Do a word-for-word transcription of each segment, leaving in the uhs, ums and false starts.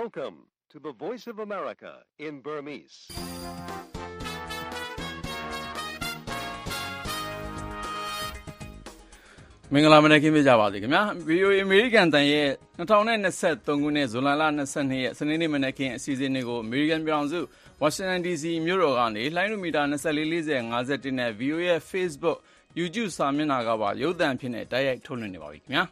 Welcome to the Voice of America in Burmese. ။မင်္ဂလာမနက်ခင်းပြကြပါစေခင်ဗျာ။ ဗီအိုအေ American တန်ရဲ့၂၀၂၃ခုနှစ်ဇွန်လ၂၂ရက်စနေနေ့မနက်ခင်းအစီအစဉ်တွေကို American ပြည်ထောင်စု Washington ဒီ စီ မြို့တော်ကနေလှိုင်းလူမီတာ၂၄ ၄၀ ၅၁နဲ့ ဗီအိုအေရဲ့ Facebook YouTube စာမျက်နှာကပါရုပ်သံဖြစ်နေတိုက်ရိုက်ထုတ်လွှင့်နေပါပြီခင်ဗျာ။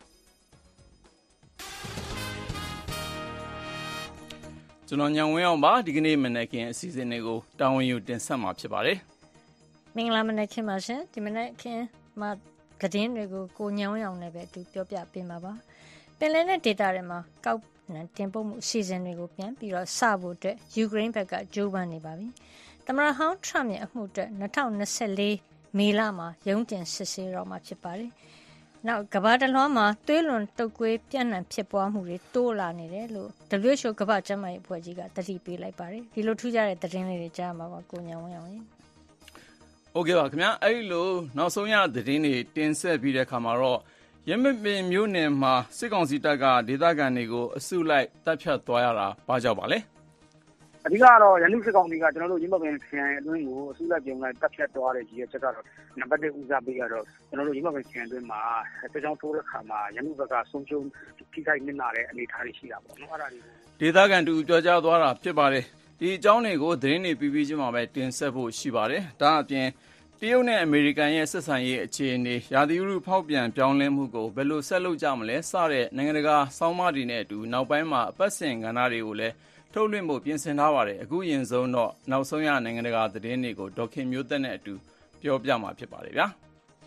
ကျွန်တော်ညံဝင်းအောင်ပါဒီကနေ့မနက်ခင်းအစီအစဉ်တွေကိုတာဝန်ယူတင်ဆက်မှာဖြစ်ပါတယ်။မင်္ဂလာမနက်ခင်းပါရှင်ဒီမနက်ခင်းမှာသတင်းတွေကိုကိုညောင်းရောင်နဲ့ပဲအတူပြောပြပေးမှာပါပင်လယ်နဲ့ဒေတာတွေမှာကောက်နှံတင်ပို့မှုအစီအစဉ်တွေကိုပြန်ပြီးတော့စဖို့အတွက်ယူကရိန်းဘက်ကကြိုးပမ်းနေပါပြီသမ္မတဟောင်းထရမ့်ရဲ့အမှုအတွက်၂၀၂၄မေလမှာရုံးတင်စစ်ဆေးတော့မှာဖြစ်ပါတယ်နောက်ကမ္ဘာတစ်လွှားမှာသွေးလွန်တုပ်ကွေးပြန့်နှံ့ဖြစ်ပွားမှုတွေတိုးလာနေတယ်လို့ ဒဗလ်ယူ အို ကမ္ဘာ့ကျန်းမာရေးအဖွဲ့ကြီးကသတိပေးလိုက်ပါတယ်ဒီလိုထူးခြားတဲ့သတင်းလေးတွေကြားမှာပါကိုညောင်းရောင်ရေโอเคပါခင်ဗျာအဲ့လိုနောက်ဆုံးရသတင်းတွေတင်ဆက်ပြီးတဲ့အခါမှာတော့ရမပင်မျိုးနယ်မှာစစ်ကောင်စီတပ်ကဒေသခံတွေကိုအစုလိုက်တပ်ဖြတ်သွားရတာဘာကြောင့်ပါလဲအဓိကတော့ရန်သူစစ်ကောင်စီကကျွန်တော်တို့ရမပင်ခရိုင်အတွင်းကိုအစုလိုက်ပြုံလိုက်တပ်ဖြတ်သွားတဲ့ကြီးရဲ့ချက်ကတော့နံပါတ်တစ်ဦးစားပေးကတော့ကျွန်တော်တို့ရမပင်ခရိုင်အတွင်းမှာစစ်ကြောင်းထိုးတဲ့ခါမှာရန်သူဘက်ကဆုံးရှုံးထိခိုက်နစ်နာတဲ့အနေအထားတွေရှိတာပေါ့နော်အဲ့ဒါတွေကိုဒေသခံတူပြောကြားသွားတာဖြစ်ပါတယ်ဒီအကြောင်းတွေကိုသတင်းတွေပြီးပြီးချင်းမှာပဲတင်ဆက်ဖို့ရှိပါတယ်ဒါအပြင်တရုတ်နဲ့အမေရိကန်ရဲ့ဆက်ဆံရေးအခြေအနေရာသီဥတုဖောက်ပြန်ပြောင်းလဲမှုကိုဘယ်လိုဆက်လုပ်ကြမလဲစတဲ့နိုင်ငံတကာစောင်းမတွေနဲ့အတူနောက်ပိုင်းမှာအပတ်စဉ်ကဏ္ဍတွေကိုလည်းထုတ်လွှင့်ဖို့ပြင်ဆင်ထားပါတယ်အခုရင်ဆုံးတော့နောက်ဆုံးရနိုင်ငံတကာသတင်းတွေကိုဒေါက်ခင်မျိုးသက်နဲ့အတူပြောပြမှာဖြစ်ပါတယ်ဗျာ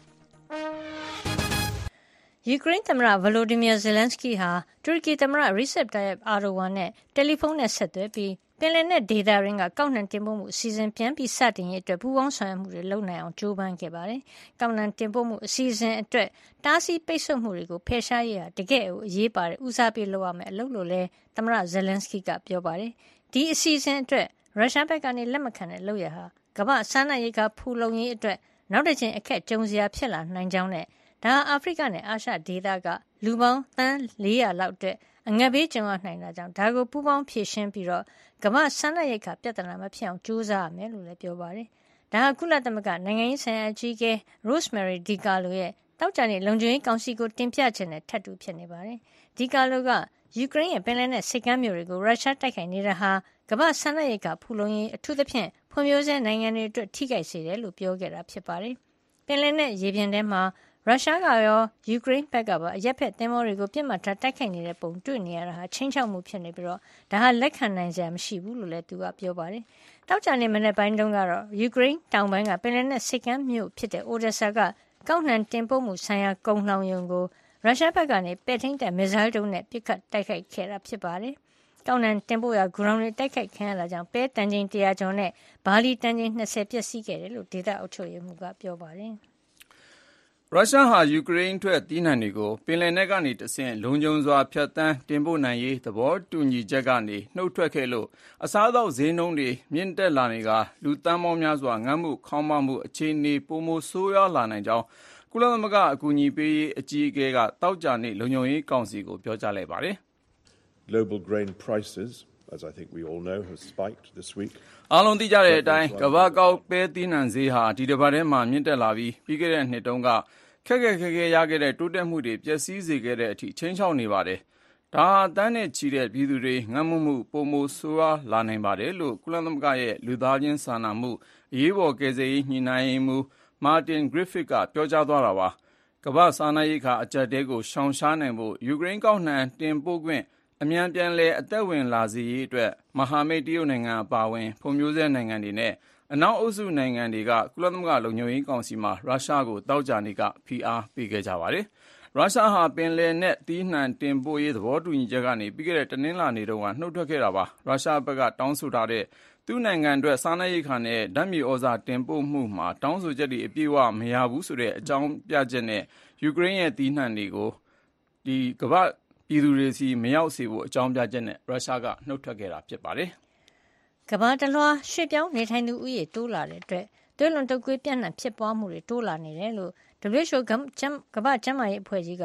ယူကရိန်းသမ္မတဗလိုဒီမီယာဇယ်လန်စကီဟာတူရကီသမ္မတရီဆက်တာယပ်အာဒိုဝမ်နဲ့တယ်လီဖုန်းနဲ့ဆက်သွယ်ပြီးပင်လယ်နဲ့ဒေသရင်းကကောက်နှံတင်ပို့မှုအစီအစဉ်ပြန်ပြီးစတင်ရေးအတွက်ပူးပေါင်းဆောင်ရွက်မှုတွေလုပ်နိုင်အောင်ကြိုးပမ်းခဲ့ပါတယ်။ကောက်နှံတင်ပို့မှုအစီအစဉ်အတွက်တားဆီးပိတ်ဆို့မှုတွေကိုဖယ်ရှားရေးဟာတကယ့်ကိုအရေးပါတဲ့ဦးစားပေးလုပ်ရမယ့်အလုပ်လို့လည်းသမ္မတဇယ်လန်စကီကပြောပါတယ်။ဒီအစီအစဉ်အတွက်ရုရှားဘက်ကနေလက်မခံတဲ့လုပ်ရဟာကမ္ဘာစားနပ်ရိက္ခာဖူလုံရေးအတွက်နောက်တစ်ချိန်အခက်ကြုံစရာဖြစ်လာနိုင်ကြောင်းနဲ့ဒါအာဖရိကနဲ့အာရှဒေသကလူပေါင်းသန်း၄ရာလောက်အတွက်အငတ်ဘေးကြုံရနိုင်တာကြောင့်ဒါကိုပူးပေါင်းဖြည့်ရှင်းပြီးတော့ကမ္ဘာစားနပ်ရိက္ခာပြဿနာမဖြစ်အောင်ကြိုးစားရမယ်လို့လည်းပြောပါတယ်။ဒါဟာကုလသမဂ္ဂနိုင်ငံရေးဆိုင်ရာအကြီးအကဲ Rosemary DiCarlo ရဲ့တောက်ကြတဲ့လုံခြုံရေးကောင်စီကိုတင်ပြချက်နဲ့ထပ်တူဖြစ်နေပါတယ်။ DiCarlo ကယူကရိန်းရဲ့ပင်လယ်နဲ့ဆိပ်ကမ်းမြို့တွေကိုရုရှားတိုက်ခိုက်နေတာဟာကမ္ဘာစားနပ်ရိက္ခာဖူလုံရေးအထူးသဖြင့်ဖွံ့ဖြိုးဆဲနိုင်ငံတွေအတွက်ထိခိုက်စေတယ်လို့ပြောခဲ့တာဖြစ်ပါတယ်။ပင်လယ်နဲ့ရေပြင်ထဲမှာရုရှားကရောယူကရိန်းဘက်ကပါအရက်ဖက်သင်္ဘောတွေကိုပြစ်မှတ်ထားတိုက်ခိုက်နေတဲ့ပုံတွေ့နေရတာဟာချင်းချောက်မှုဖြစ်နေပြီးတော့ဒါဟာလက်ခံနိုင်စရာမရှိဘူးလို့လည်းသူကပြောပါတယ်။တောက်ကြနေမနေ့ပိုင်းတုန်းကတော့ယူကရိန်းတောင်ပိုင်းကပင်လယ်နဲ့ဆိပ်ကမ်းမြို့ဖြစ်တဲ့အိုဒက်ဆာကကောက်နှံတင်ပို့မှုဆိုင်ရာကုန်လှောင်ရုံကိုရုရှားဘက်ကနေပဲ့ထိန်းတဲ့မစ်ဇိုင်းတုံးနဲ့ပစ်ခတ်တိုက်ခိုက်ခဲ့တာဖြစ်ပါတယ်။ကောက်နှံတင်ပို့ရာဂူရောင်တွေတိုက်ခိုက်ခံရတာကြောင့်ပဲတန်ချိန်တရာကျော်နဲ့ဘာလီတန်ချိန်၂၀ပျက်စီးခဲ့တယ်လို့ဒေသအုပ်ချုပ်ရေးမှူးကပြောပါတယ်။ရုရှားဟာယူကရိန်းထွက်သီးနှံတွေကိုပင်လယ်နက်ကနေတဆင့်လုံခြုံစွာဖြတ်သန်းတင်ပို့နိုင်ရေးသဘောတူညီချက်ကနေနှုတ်ထွက်ခဲ့လို့အစားအသောက်ဈေးနှုန်းတွေမြင့်တက်လာနေကလူသန်းပေါင်းများစွာငတ်မှုခေါင်းပါမှုအခြေအနေပိုမိုဆိုးရွားလာနိုင်ကြောင်းကုလသမဂ္ဂအကူအညီပေးရေးအကြီးအကဲကတောက်ကြနေလုံခြုံရေးကောင်စီကိုပြောကြားလိုက်ပါတယ်။ Global grain prices as I think we all know have spiked this week အားလုံးသိကြတဲ့အတိုင်းကမ္ဘာကောက်ပဲသီးနှံဈေးဟာဒီတစ်ပတ်ထဲမှာမြင့်တက်လာပြီးပြီးခဲ့တဲ့နှစ်တုန်းကခက်ခက်ခဲခဲရခဲ့တဲ့တိုးတက်မှုတွေပျက်စီးစေခဲ့တဲ့အထိချင်းချောက်နေပါတယ်။ဒါဟာတန်းနဲ့ချီတဲ့ပြည်သူတွေငတ်မှုမှုပုံမိုဆိုးရွားလာနိုင်ပါတယ်လို့ကုလသမဂ္ဂရဲ့လူသားချင်းစာနာမှုအရေးပေါ်ကယ်ဆယ်ရေးညှိနှိုင်းရေးမှူးမာတင်ဂရစ်ဖစ်ကပြောကြားသွားတာပါ။ကမ္ဘာစားနပ်ရိက္ခာအကျပ်တဲကိုရှောင်ရှားနိုင်ဖို့ယူကရိန်းကောက်နှံတင်ပို့ခွင့်အမြန်ပြန်လည်အသက်ဝင်လာစေရေးအတွက်မဟာမိတ်တရုတ်နိုင်ငံအပါအဝင်ဖွံ့ဖြိုးဆဲနိုင်ငံတွေနဲ့အနောက်အုပ်စုနိုင်ငံတွေကကုလသမဂ္ဂလုံခြုံရေးကောင်စီမှာရုရှားကိုတောက်ကြနေကဖိအားပေးခဲ့ကြပါတယ်။ရုရှားဟာပင်လယ်နဲ့သီးနှံတင်ပို့ရေးသဘောတူညီချက်ကနေပြီးခဲ့တဲ့တနင်္လာနေ့တုန်းကနှုတ်ထွက်ခဲ့တာပါ။ရုရှားဘက်ကတောင်းဆိုထားတဲ့သူ့နိုင်ငံအတွက်စားနပ်ရိက္ခာနဲ့ဓာတ်မြေဩဇာတင်ပို့မှုမှာတောင်းဆိုချက်တွေအပြည့်အဝမရဘူးဆိုတဲ့အကြောင်းပြချက်နဲ့ယူကရိန်းရဲ့သီးနှံတွေကိုဒီကမ္ဘာပြည်သူတွေစီမရောက်စေဖို့အကြောင်းပြချက်နဲ့ရုရှားကနှုတ်ထွက်ခဲ့တာဖြစ်ပါတယ်။ကမ္ဘာတလွှားရွှေ့ပြောင်းနေထိုင်သူဦးရေတိုးလာတဲ့အတွက်သွေးလွန်တုပ်ကွေးပြန့်နှံ့ဖြစ်ပွားမှုတွေတိုးလာနေတယ်လို့ ဒဗလ်ယူ အို ကမ္ဘာ့ကျန်းမာရေးအဖွဲ့ကြီးက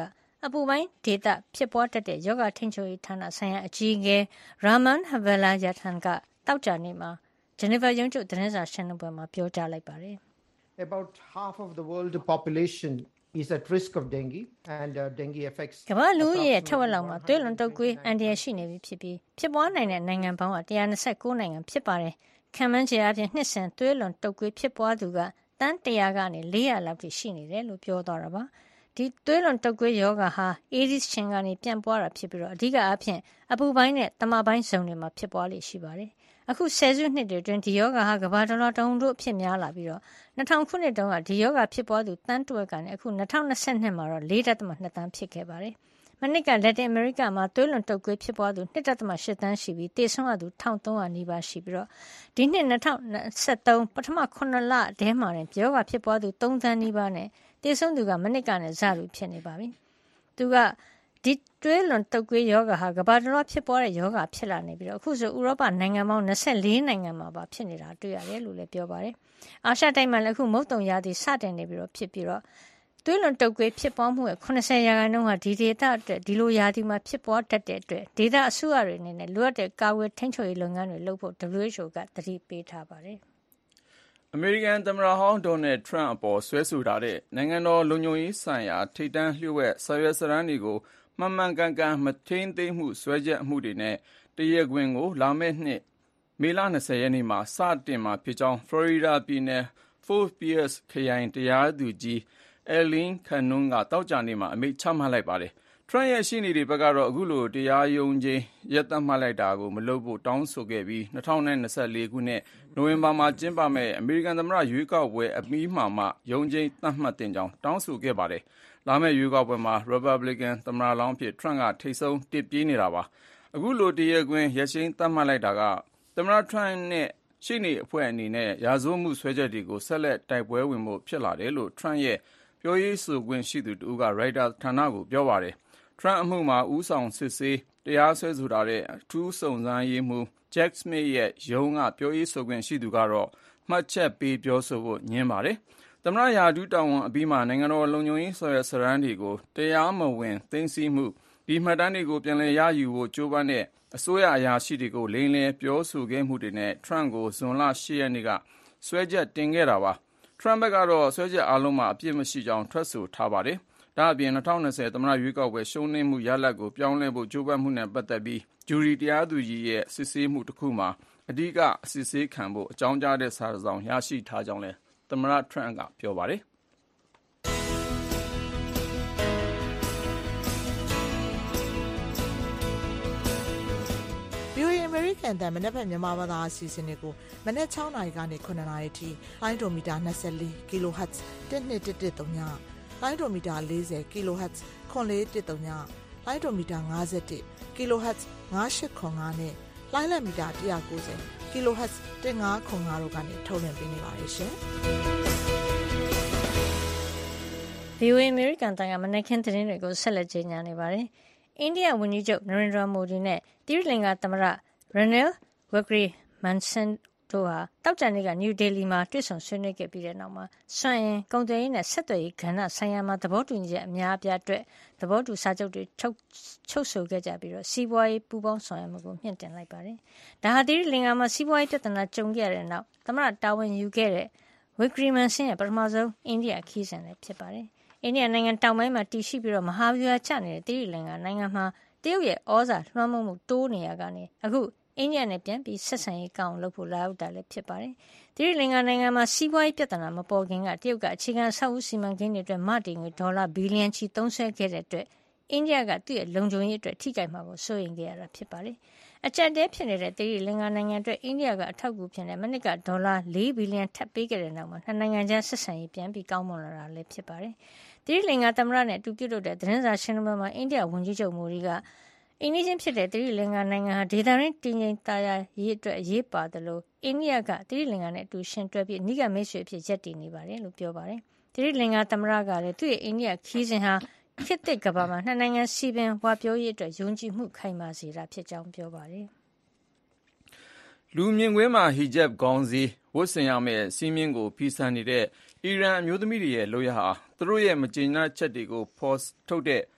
အပူပိုင်းဒေသဖြစ်ပွားတတ်တဲ့ယောဂထိန်းချုပ်ရေးဌာနဆိုင်ရာအကြီးအကဲ Rahman Velayathan ကတောက်ကြနေ့မှာဂျနီဗာရုံးချုပ်သတင်းစာရှင်းလင်းပွဲမှာပြောကြားလိုက်ပါတယ်။ About half of the world population is at risk of dengue and uh, dengue affects ကမ္ဘာလူဦးရေထက်ဝက်လောက်မှာသွေးလွန်တုပ်ကွေးအန္တရာယ်ရှိနေပြီဖြစ်ပြီးဖြစ်ပွားနိုင်တဲ့နိုင်ငံပေါင်းကone hundred twenty-nineနိုင်ငံဖြစ်ပါတယ်။ခံမှန်းခြေအပြင်နှစ်စဉ်သွေးလွန်တုပ်ကွေးဖြစ်ပွားသူကတန်းone hundredကနေfour hundredလောက်ထိရှိနေတယ်လို့ပြောသွားတာပါ။ဒီသွေးလွန်တုပ်ကွေးရောဂါဟာအေးဒီစ်ရှင်ကနေပြန့်ပွားတာဖြစ်ပြီးတော့အဓိကအဖြစ်အပူပိုင်းနဲ့တမပိုင်းဇုံတွေမှာဖြစ်ပွားလေရှိပါတယ်။အခုဆယ်စုနှစ်တွေအတွင်းဒီယောဂါဟာကမ္ဘာတစ်လွှာတုံတို့အဖြစ်များလာပြီးတော့two thousandခုနှစ်တုန်းကဒီယောဂါဖြစ်ပွားသူတန်းတဝက်ကနေအခုtwenty twenty-twoမှာတော့four point twoသန်းဖြစ်ခဲ့ပါတယ်။မနှစ်ကလက်တင်အမေရိကမှာသွေးလွန်တုပ်ကွေးဖြစ်ပွားသူtwo point eightသန်းရှိပြီးသေဆုံးရသူone thousand three hundredနီးပါးရှိပြီးတော့ဒီနှစ်twenty twenty-threeပထမnineလထဲမှာတင်ယောဂါဖြစ်ပွားသူthreeသန်းနီးပါးနဲ့သေဆုံးသူကမနှစ်ကနဲ့စလူဖြစ်နေပါပြီ။သူကဒီသွေးလွန်တုပ်ကွေးယောဂါဟာကမ္ဘာတစ်လွှာဖြစ်ပွားတဲ့ယောဂါဖြစ်လာနေပြီးတော့အခုဆိုဥရောပနိုင်ငံပေါင်းtwenty-fourနိုင်ငံမှာပါဖြစ်နေတာတွေ့ရတယ်လို့လည်းပြောပါတယ်။အာရှတိုက်မှာလည်းအခုမုတ်တုံရာသီစတင်နေပြီးတော့ဖြစ်ပြီးတော့သွေးလွန်တုပ်ကွေးဖြစ်ပွားမှုရဲ့ninetyရာခိုင်နှုန်းဟာဒီဒေသအတွက်ဒီလိုရာသီမှာဖြစ်ပွားတတ်တဲ့အတွက်ဒေသအစိုးရတွေအနေနဲ့လိုအပ်တဲ့ကာကွယ်ထိန်းချုပ်ရေးလုပ်ငန်းတွေလုပ်ဖို့ W H O ကသတိပေးထားပါတယ်။အမေရိကန်သမ္မတဟောင်းဒေါ်နယ်ထရန့်အပေါ်ဆွဲဆိုထားတဲ့နိုင်ငံတော်လုံခြုံရေးဆိုင်ရာထိပ်တန်းလျှို့ဝှက်စာရွက်စာတမ်းတွေကိုမှန်မှန်ကန်ကန်မထိန်းသိမ်းမှုစွဲချက်အမှုတွေနဲ့တရားခွင်ကိုလာမယ့်နှစ်မေလtwentyရက်နေ့မှာစတင်မှာဖြစ်ကြောင်းဖလော်ရီဒါပြည်နယ် Fort Pierce ခရိုင်တရားသူကြီး Eileen Cannon ကသောကြာနေ့မှာအမိန့်ချမှတ်လိုက်ပါတယ်။ ထရန့်ရဲ့ရှေ့နေတွေဘက်ကတော့အခုလိုတရားရုံးချင်းရက်သတ်မှတ်လိုက်တာကိုမလုပ်ဖို့တောင်းဆိုခဲ့ပြီးtwenty twenty-fourခုနှစ်နိုဝင်ဘာမှာကျင်းပမယ့်အမေရိကန်သမ္မတရွေးကောက်ပွဲအပြီးမှာမှရုံးချင်းသတ်မှတ်တင်ကြောင်းတောင်းဆိုခဲ့ပါတယ်။လာမယ့်ရွေးကောက်ပွဲမှာ Republican သမ္မတလောင်းဖြစ်ထရန့်ကထိပ်ဆုံးတစ်ပြေးနေတာပါ။အခုလိုတရားခွင်ရက်ချင်းသတ်မှတ်လိုက်တာကသမ္မတထရန့်နဲ့ရှေ့နေအဖွဲ့အနေနဲ့ရာဇဝတ်မှုစွဲချက်တွေကိုဆက်လက်တိုက်ပွဲဝင်ဖို့ဖြစ်လာတယ်လို့ထရန့်ရဲ့ပြောရေးဆိုခွင့်ရှိသူတဦးက Reuters ဌာနကိုပြောပါတယ်။ ထရန့်အမှုမှာဦးဆောင်စစ်ဆေးတရားစွဲဆိုထားတဲ့အထူးစုံစမ်းရေးမှူး Jack Smith ရဲ့ရုံးကပြောရေးဆိုခွင့်ရှိသူကတော့မှတ်ချက်ပေးပြောဆိုဖို့ငြင်းပါတယ်။သမ္မတရာထူးတာဝန်အပြီးမှာနိုင်ငံတော်လုံခြုံရေးစာရွက်စာတမ်းတွေကိုတရားမဝင်သိမ်းဆည်းမှုဒီမှတ်တမ်းတွေကိုပြန်လည်ရယူဖို့ကြိုးပမ်းတဲ့အစိုးရအရာရှိတွေကိုလိမ်လည်ပြောဆိုခဲ့မှုတွေနဲ့ထရန့်ကိုဇွန်လeightရက်နေ့ကစွဲချက်တင်ခဲ့တာပါ။ထရန့်ဘက်ကတော့စွဲချက်အလုံးမှာအပြစ်မရှိကြောင်းထွက်ဆိုထားပါတယ်။ဒါ့အပြင်twenty twentyသမ္မတရွေးကောက်ပွဲရှုံးနိမ့်မှုရလဒ်ကိုပြောင်းလဲဖို့ကြိုးပမ်းမှုနဲ့ပတ်သက်ပြီးဂျူရီတရားသူကြီးရဲ့စစ်ဆေးမှုတစ်ခုမှာအဓိကအစစ်ဆေးခံဖို့အကြောင်းကြားတဲ့စာတစ်စောင်ရရှိထားကြောင်းလည်းသမ္မတထရန့်ကပြောပါတယ်။ V O A အမေရိကန်အသံမနက်ဖြန်မြန်မာဘာသာအစီအစဉ်တွေကိုမနက်sixနာရီကနေnineနာရီထိလိုင်းဒိုမီတာtwenty-four ကီလိုဟတ်ဇ်twelve one one threeလိုင်းဒိုမီတာfortyကီလိုဟတ်ဇ်four four one zeroလိုင်းဒိုမီတာfifty-oneကီလိုဟတ်ဇ်five eight zero fiveနဲ့လိုင်းလမီတာone ninetyကီလိုဟတ်ဇ်fifteen zero fiveတို့ကနေထုတ်လွှင့်ပေးနေပါတယ်ရှင်။ V O A အမေရိကန်အသံကမနက်ခင်းသတင်းတွေကိုဆက်လက်ကြေညာနေပါတယ်။အိန္ဒိယဝန်ကြီးချုပ်နရိန္ဒရာမိုဒီနဲ့သီရိလင်္ကာသမ္မတ Ranil Wickremesinghe တို့ဟာတောက်ကြနေ့ကနယူးဒေလီမှာတွေ့ဆုံဆွေးနွေးခဲ့ပြီးတဲ့နောက်မှာစွမ်းအင်ကုန်သွယ်ရေးနဲ့ဆက်သွယ်ရေးကဏ္ဍဆိုင်ရာမှာသဘောတူညီချက်အများအပြားအတွက်သဘောတူစာချုပ်တွေချုပ်ချုပ်ဆိုခဲ့ကြပြီးတော့စီးပွားရေးပူးပေါင်းဆောင်ရွက်မှုကိုမြင့်တင်လိုက်ပါတယ်။ဒါဟာသီရိလင်္ကာမှာစီးပွားရေးပြဿနာကြုံခဲ့ရတဲ့နောက်သမ္မတတာဝန်ယူခဲ့တဲ့ Wickremesinghe ရဲ့ပထမဆုံးအိန္ဒိယခရီးစဉ်လည်းဖြစ်ပါတယ်။အိန္ဒိယနိုင်ငံတောင်ပိုင်းမှာတည်ရှိပြီးတော့မဟာဗျူဟာကျနေတဲ့သီရိလင်္ကာနိုင်ငံမှာတရုတ်ရဲ့ဩဇာလွှမ်းမိုးမှုတိုးနေရကနေအခုအိန္ဒိယနဲ့ပြန်ပြီးဆက်ဆံရေးကောင်းလုပ်ဖို့လာရောက်တာလည်းဖြစ်ပါတယ်။သီရိလင်္ကာနိုင်ငံမှာစီးပွားရေးပြဿနာမပေါ်ခင်ကတရုတ်ကအခြေခံအဆောက်အဦစီမံကိန်းတွေအတွက်မတည်ငွေဒေါ်လာဘီလီယံချီသုံးစွဲခဲ့တဲ့အတွက်အိန္ဒိယကသူ့ရဲ့လုံခြုံရေးအတွက်ထိခိုက်မှာကိုစိုးရိမ်ခဲ့ရတာဖြစ်ပါတယ်။အကျပ်တဲဖြစ်နေတဲ့သီရိလင်္ကာနိုင်ငံအတွက်အိန္ဒိယကအထောက်အကူဖြစ်တဲ့မနစ်ကဒေါ်လာfourဘီလီယံထပ်ပေးခဲ့တဲ့နောက်မှာနှစ်နိုင်ငံကြားဆက်ဆံရေးပြန်ပြီးကောင်းမွန်လာတာလည်းဖြစ်ပါတယ်။သီရိလင်္ကာသမ္မတနဲ့အတူပြုလုပ်တဲ့သတင်းစာရှင်းလင်းပွဲမှာအိန္ဒိယဝန်ကြီးချုပ်မိုဒီကအိန္ဒိချင်းဖြစ်တဲ့သီရိလင်္ကာနိုင်ငံဟာဒေသရင်းတည်ငြိမ်သာယာရေးအတွက်အရေးပါတယ်လို့အိန္ဒိယကသီရိလင်္ကာနဲ့အတူရှင်တွဲပြီးအနိကမိတ်ဆွေအဖြစ်ရပ်တည်နေပါတယ်လို့ပြောပါတယ်။သီရိလင်္ကာသမ္မတကလည်းသူ့ရဲ့အိန္ဒိယခီးစဉ်ဟာခေတ်သစ်ကမ္ဘာမှာနှစ်နိုင်ငံစီပင်ဝါပြောရေးအတွက်ယုံကြည်မှုခိုင်မာစေတာဖြစ်ကြောင်းပြောပါတယ်။လူမြင်ကွင်းမှာဟီဂျပ်ခေါင်းစည်းဝတ်ဆင်ရမယ့်စီးမင်းကိုဖီဆန်နေတဲ့အီရန်အမျိုးသမီးတွေရဲ့လုပ်ရဟာသူတို့ရဲ့မကျေနပ်ချက်တွေကိုဖော်ထုတ်တဲ့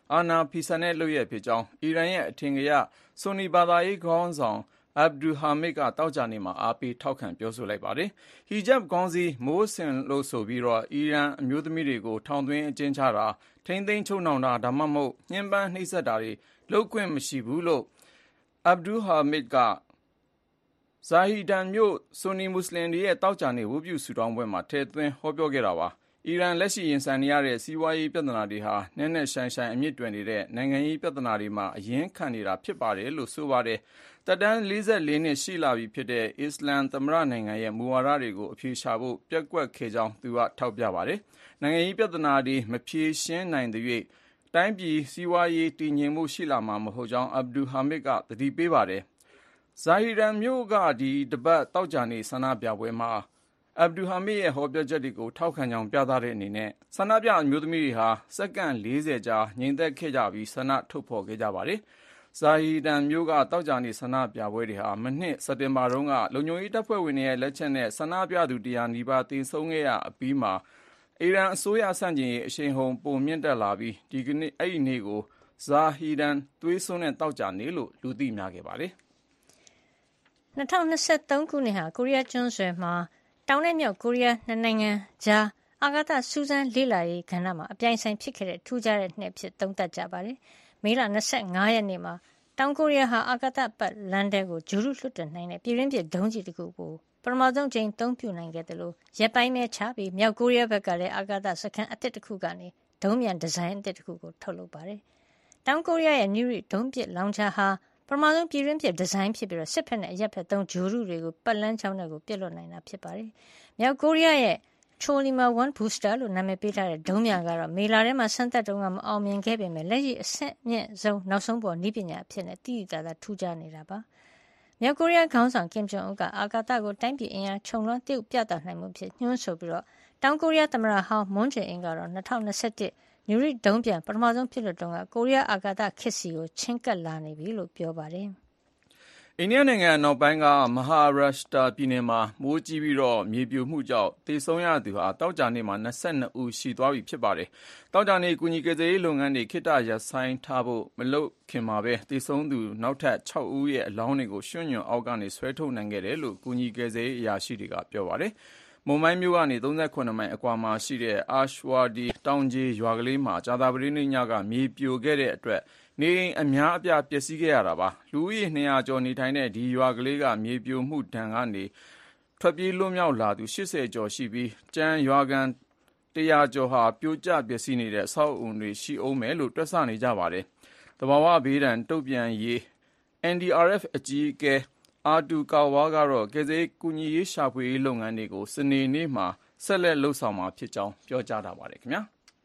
အာဏာဖီဆန်တဲ့လုပ်ရပ်ဖြစ်ကြောင်းအီရန်ရဲ့အထင်ကရဆွန်နီဘာသာရေးခေါင်းဆောင်အဗ်ဒူဟာမစ်ကတောက်ကြနေမှာအားပေးထောက်ခံပြောဆိုလိုက်ပါတယ်။ ဟီဂျပ်ခေါင်းစည်းမိုးဆင်လို့ဆိုပြီးတော့အီရန်အမျိုးသမီးတွေကိုထောင်သွင်းအကျဉ်းချတာထိမ့်သိမ်းချုပ်နှောင်တာဒါမှမဟုတ်ညှဉ်းပန်းနှိပ်စက်တာတွေလုပ်ခွင့်မရှိဘူးလို့အဗ်ဒူဟာမစ်ကဇာဟီဒန်မြို့ဆွန်နီမွတ်စလင်တွေရဲ့တောက်ကြနေဝတ်ပြုဆုတောင်းပွဲမှာထည့်သွင်းဟောပြောခဲ့တာပါအီရန်လက်ရှိရင်ဆိုင်နေရတဲ့စီးပွားရေးပြဿနာတွေဟာနက်နက်ရှိုင်းရှိုင်းအမြင့်တွယ်နေတဲ့နိုင်ငံရေးပြဿနာတွေမှာအရင်ခံနေတာဖြစ်ပါတယ်လို့ဆိုပါတယ်တက်တန်းလေးဆယ်လေးနှစ်ရှိလာပြီဖြစ်တဲ့အစ္စလမ်သမ္မတနိုင်ငံရဲ့မူဝါဒတွေကိုအဖြေရှာဖို့ပျက်ကွက်ခဲ့ကြောင်းသူကထောက်ပြပါတယ်နိုင်ငံရေးပြဿနာတွေမဖြေရှင်းနိုင်တဲ့၍တိုင်းပြည်စီးပွားရေးတည်ငြိမ်မှုရှိလာမှာမဟုတ်ကြောင်းအဗ်ဒူဟာမစ်ကသတိပေးပါတယ်ဇာဟီဒန်မြို့ကဒီတပတ်တောက်ကြနေဆန္ဒပြပွဲမှာအဗ်ဒူဟာမစ်ရဲ့ဟောပြောချက်တွေကိုထောက်ခံကြောင်းပြသတဲ့အနေနဲ့ဆန္ဒပြအမျိုးသမီးတွေဟာစက္ကန့်လေးဆယ်ကြာငြိမ်သက်ခဲ့ကြပြီးဆန္ဒထုတ်ဖော်ခဲ့ကြပါတယ်။ဇာဟီဒန်မြို့ကတောက်ကြနေဆန္ဒပြပွဲတွေဟာမနှစ်စက်တင်ဘာတုန်းကလုံခြုံရေးတပ်ဖွဲ့ဝင်တွေရဲ့လက်ချက်နဲ့ဆန္ဒပြသူတရာနီးပါးသေဆုံးခဲ့ရအပြီးမှာအီရန်အစိုးရဆန့်ကျင်ရေးအရှိန်ဟုန်ပိုမြင့်တက်လာပြီးဒီကနေ့အဲ့ဒီနေ့ကိုဇာဟီဒန်သွေးစွန်းတဲ့တောက်ကြနေလို့လူသိများခဲ့ပါတယ်။၂၀၂၃ခုနှစ်ဟာကိုရီးယားကျွန်းဆွယ်မှာတောင်နဲ့မြောက်ကိုရီးယားနှစ်နိုင်ငံကြားအာကာသစူးစမ်းလေ့လာရေးကဏ္ဍမှာအပြိုင်ဆိုင်ဖြစ်ခဲ့တဲ့ထူးခြားတဲ့နှစ်ဖြစ်သုံးသပ်ကြပါတယ်။မေလ၂၅ရက်နေ့မှာတောင်ကိုရီးယားဟာအာကာသပတ်လမ်းထဲကိုဂျူရုလွှတ်တင်နိုင်တဲ့ပြည်ရင်းပြဒုံးကျည်တစ်ခုကိုပထမဆုံးချိန်သုံးပြုနိုင်ခဲ့တယ်လို့ရက်ပိုင်းပဲချပြီးမြောက်ကိုရီးယားဘက်ကလည်းအာကာသစခန်းအသစ်တစ်ခုကနေဒုံးမြန်ဒီဇိုင်းအသစ်တစ်ခုကိုထုတ်လုပ်ပါတယ်။တောင်ကိုရီးယားရဲ့နျူရီဒုံးပစ်လောင်ချာဟာပထမဆုံးပြည်ရင်းပြဒီဇိုင်းဖြစ်ပြီးစစ်ဖက်နဲ့အရက်ဖက်သုံးဂျူရုတွေကိုပတ်လန်းချောင်းတွေကိုပစ်လွတ်နိုင်တာဖြစ်ပါတယ်။မြောက်ကိုရီးယားရဲ့Cholima one Booster လို့နာမည်ပေးထားတဲ့ဒုံးမြန်ကတော့မေလာထဲမှာစမ်းသပ်တုန်းကမအောင်မြင်ခဲ့ပေမဲ့လက်ရှိအဆင့်မြင့်ဆုံးနောက်ဆုံးပေါ်နည်းပညာအဖြစ်နဲ့တည်တည်သာသာထူးခြားနေတာပါ။မြောက်ကိုရီးယားခေါင်းဆောင်ကင်ဂျုံအုပ်ကအာကာသကိုတိုင်းပြည်အင်အားခြုံလွှမ်းတည်ပြသနိုင်မှုဖြစ်ညွှန်းဆိုပြီးတော့တောင်ကိုရီးယားသမ္မတဟောင်းမွန်းဂျေအင်ကတော့၂၀၂၁ညူရီဒုံးပြန်ပထမဆုံးဖြစ်လို့တုန်းကကိုရီးယားအာကာသခေတ်စီကိုချင်းကပ်လာနေပြီလို့ပြောပါတယ်။အိန္ဒိယနိုင်ငံအနောက်ပိုင်းကမဟာရပ်ရှ်တာပြည်နယ်မှာမိုးကြီးပြီးတော့မြေပြိုမှုကြောင့်သေဆုံးရသူဟာတောက်ကြနေမှာ၂၂ဦးရှိသွားပြီဖြစ်ပါတယ်။တောက်ကြနေကူညီကယ်ဆယ်ရေးလုပ်ငန်းတွေခိတ္တရပ်ဆိုင်းထားဖို့မလုပ်ခင်မှာပဲသေဆုံးသူနောက်ထပ်၆ဦးရဲ့အလောင်းတွေကိုရွှံ့ညွန့်အောက်ကနေဆွဲထုတ်နိုင်ခဲ့တယ်လို့ကူညီကယ်ဆယ်ရေးအရာရှိတွေကပြောပါတယ်။မွန်ဘိုင်းမြို့ကနေ၃၇မိုင်အကွာမှာရှိတဲ့အာရှဝါဒီတောင်ကြီးရွာကလေးမှာကြာသပတေးနေ့ညကမြေပြိုခဲ့တဲ့အတွက်နေအိမ်အများအပြားပျက်စီးခဲ့ရတာပါလူဦးရေနှစ်ရာကျော်နေထိုင်တဲ့ဒီရွာကလေးကမြေပြိုမှုဒဏ်ကနေထွက်ပြေးလွတ်မြောက်လာသူ၈၀ကျော်ရှိပြီးကျန်းရွာကန်တရာကျော်ဟာပြိုကျပျက်စီးနေတဲ့အဆောက်အုံတွေရှိအောင်မယ်လို့တွက်ဆနေကြပါတယ်တဘာဝဘေးဒဏ်တုတ်ပြန်ရေး အန် ဒီ အာർ အက်ဖ် အကြီးအကဲအာတူကာဝါကတော့ကယ်ဆယ်ကူညီရေးရှာဖွေရေးလုပ်ငန်းတွေကိုစနေနေ့မှာဆက်လက်လှုပ်ဆောင်မှာဖြစ်ကြောင်းပြောကြားထားပါတယ်ခင်ဗျာ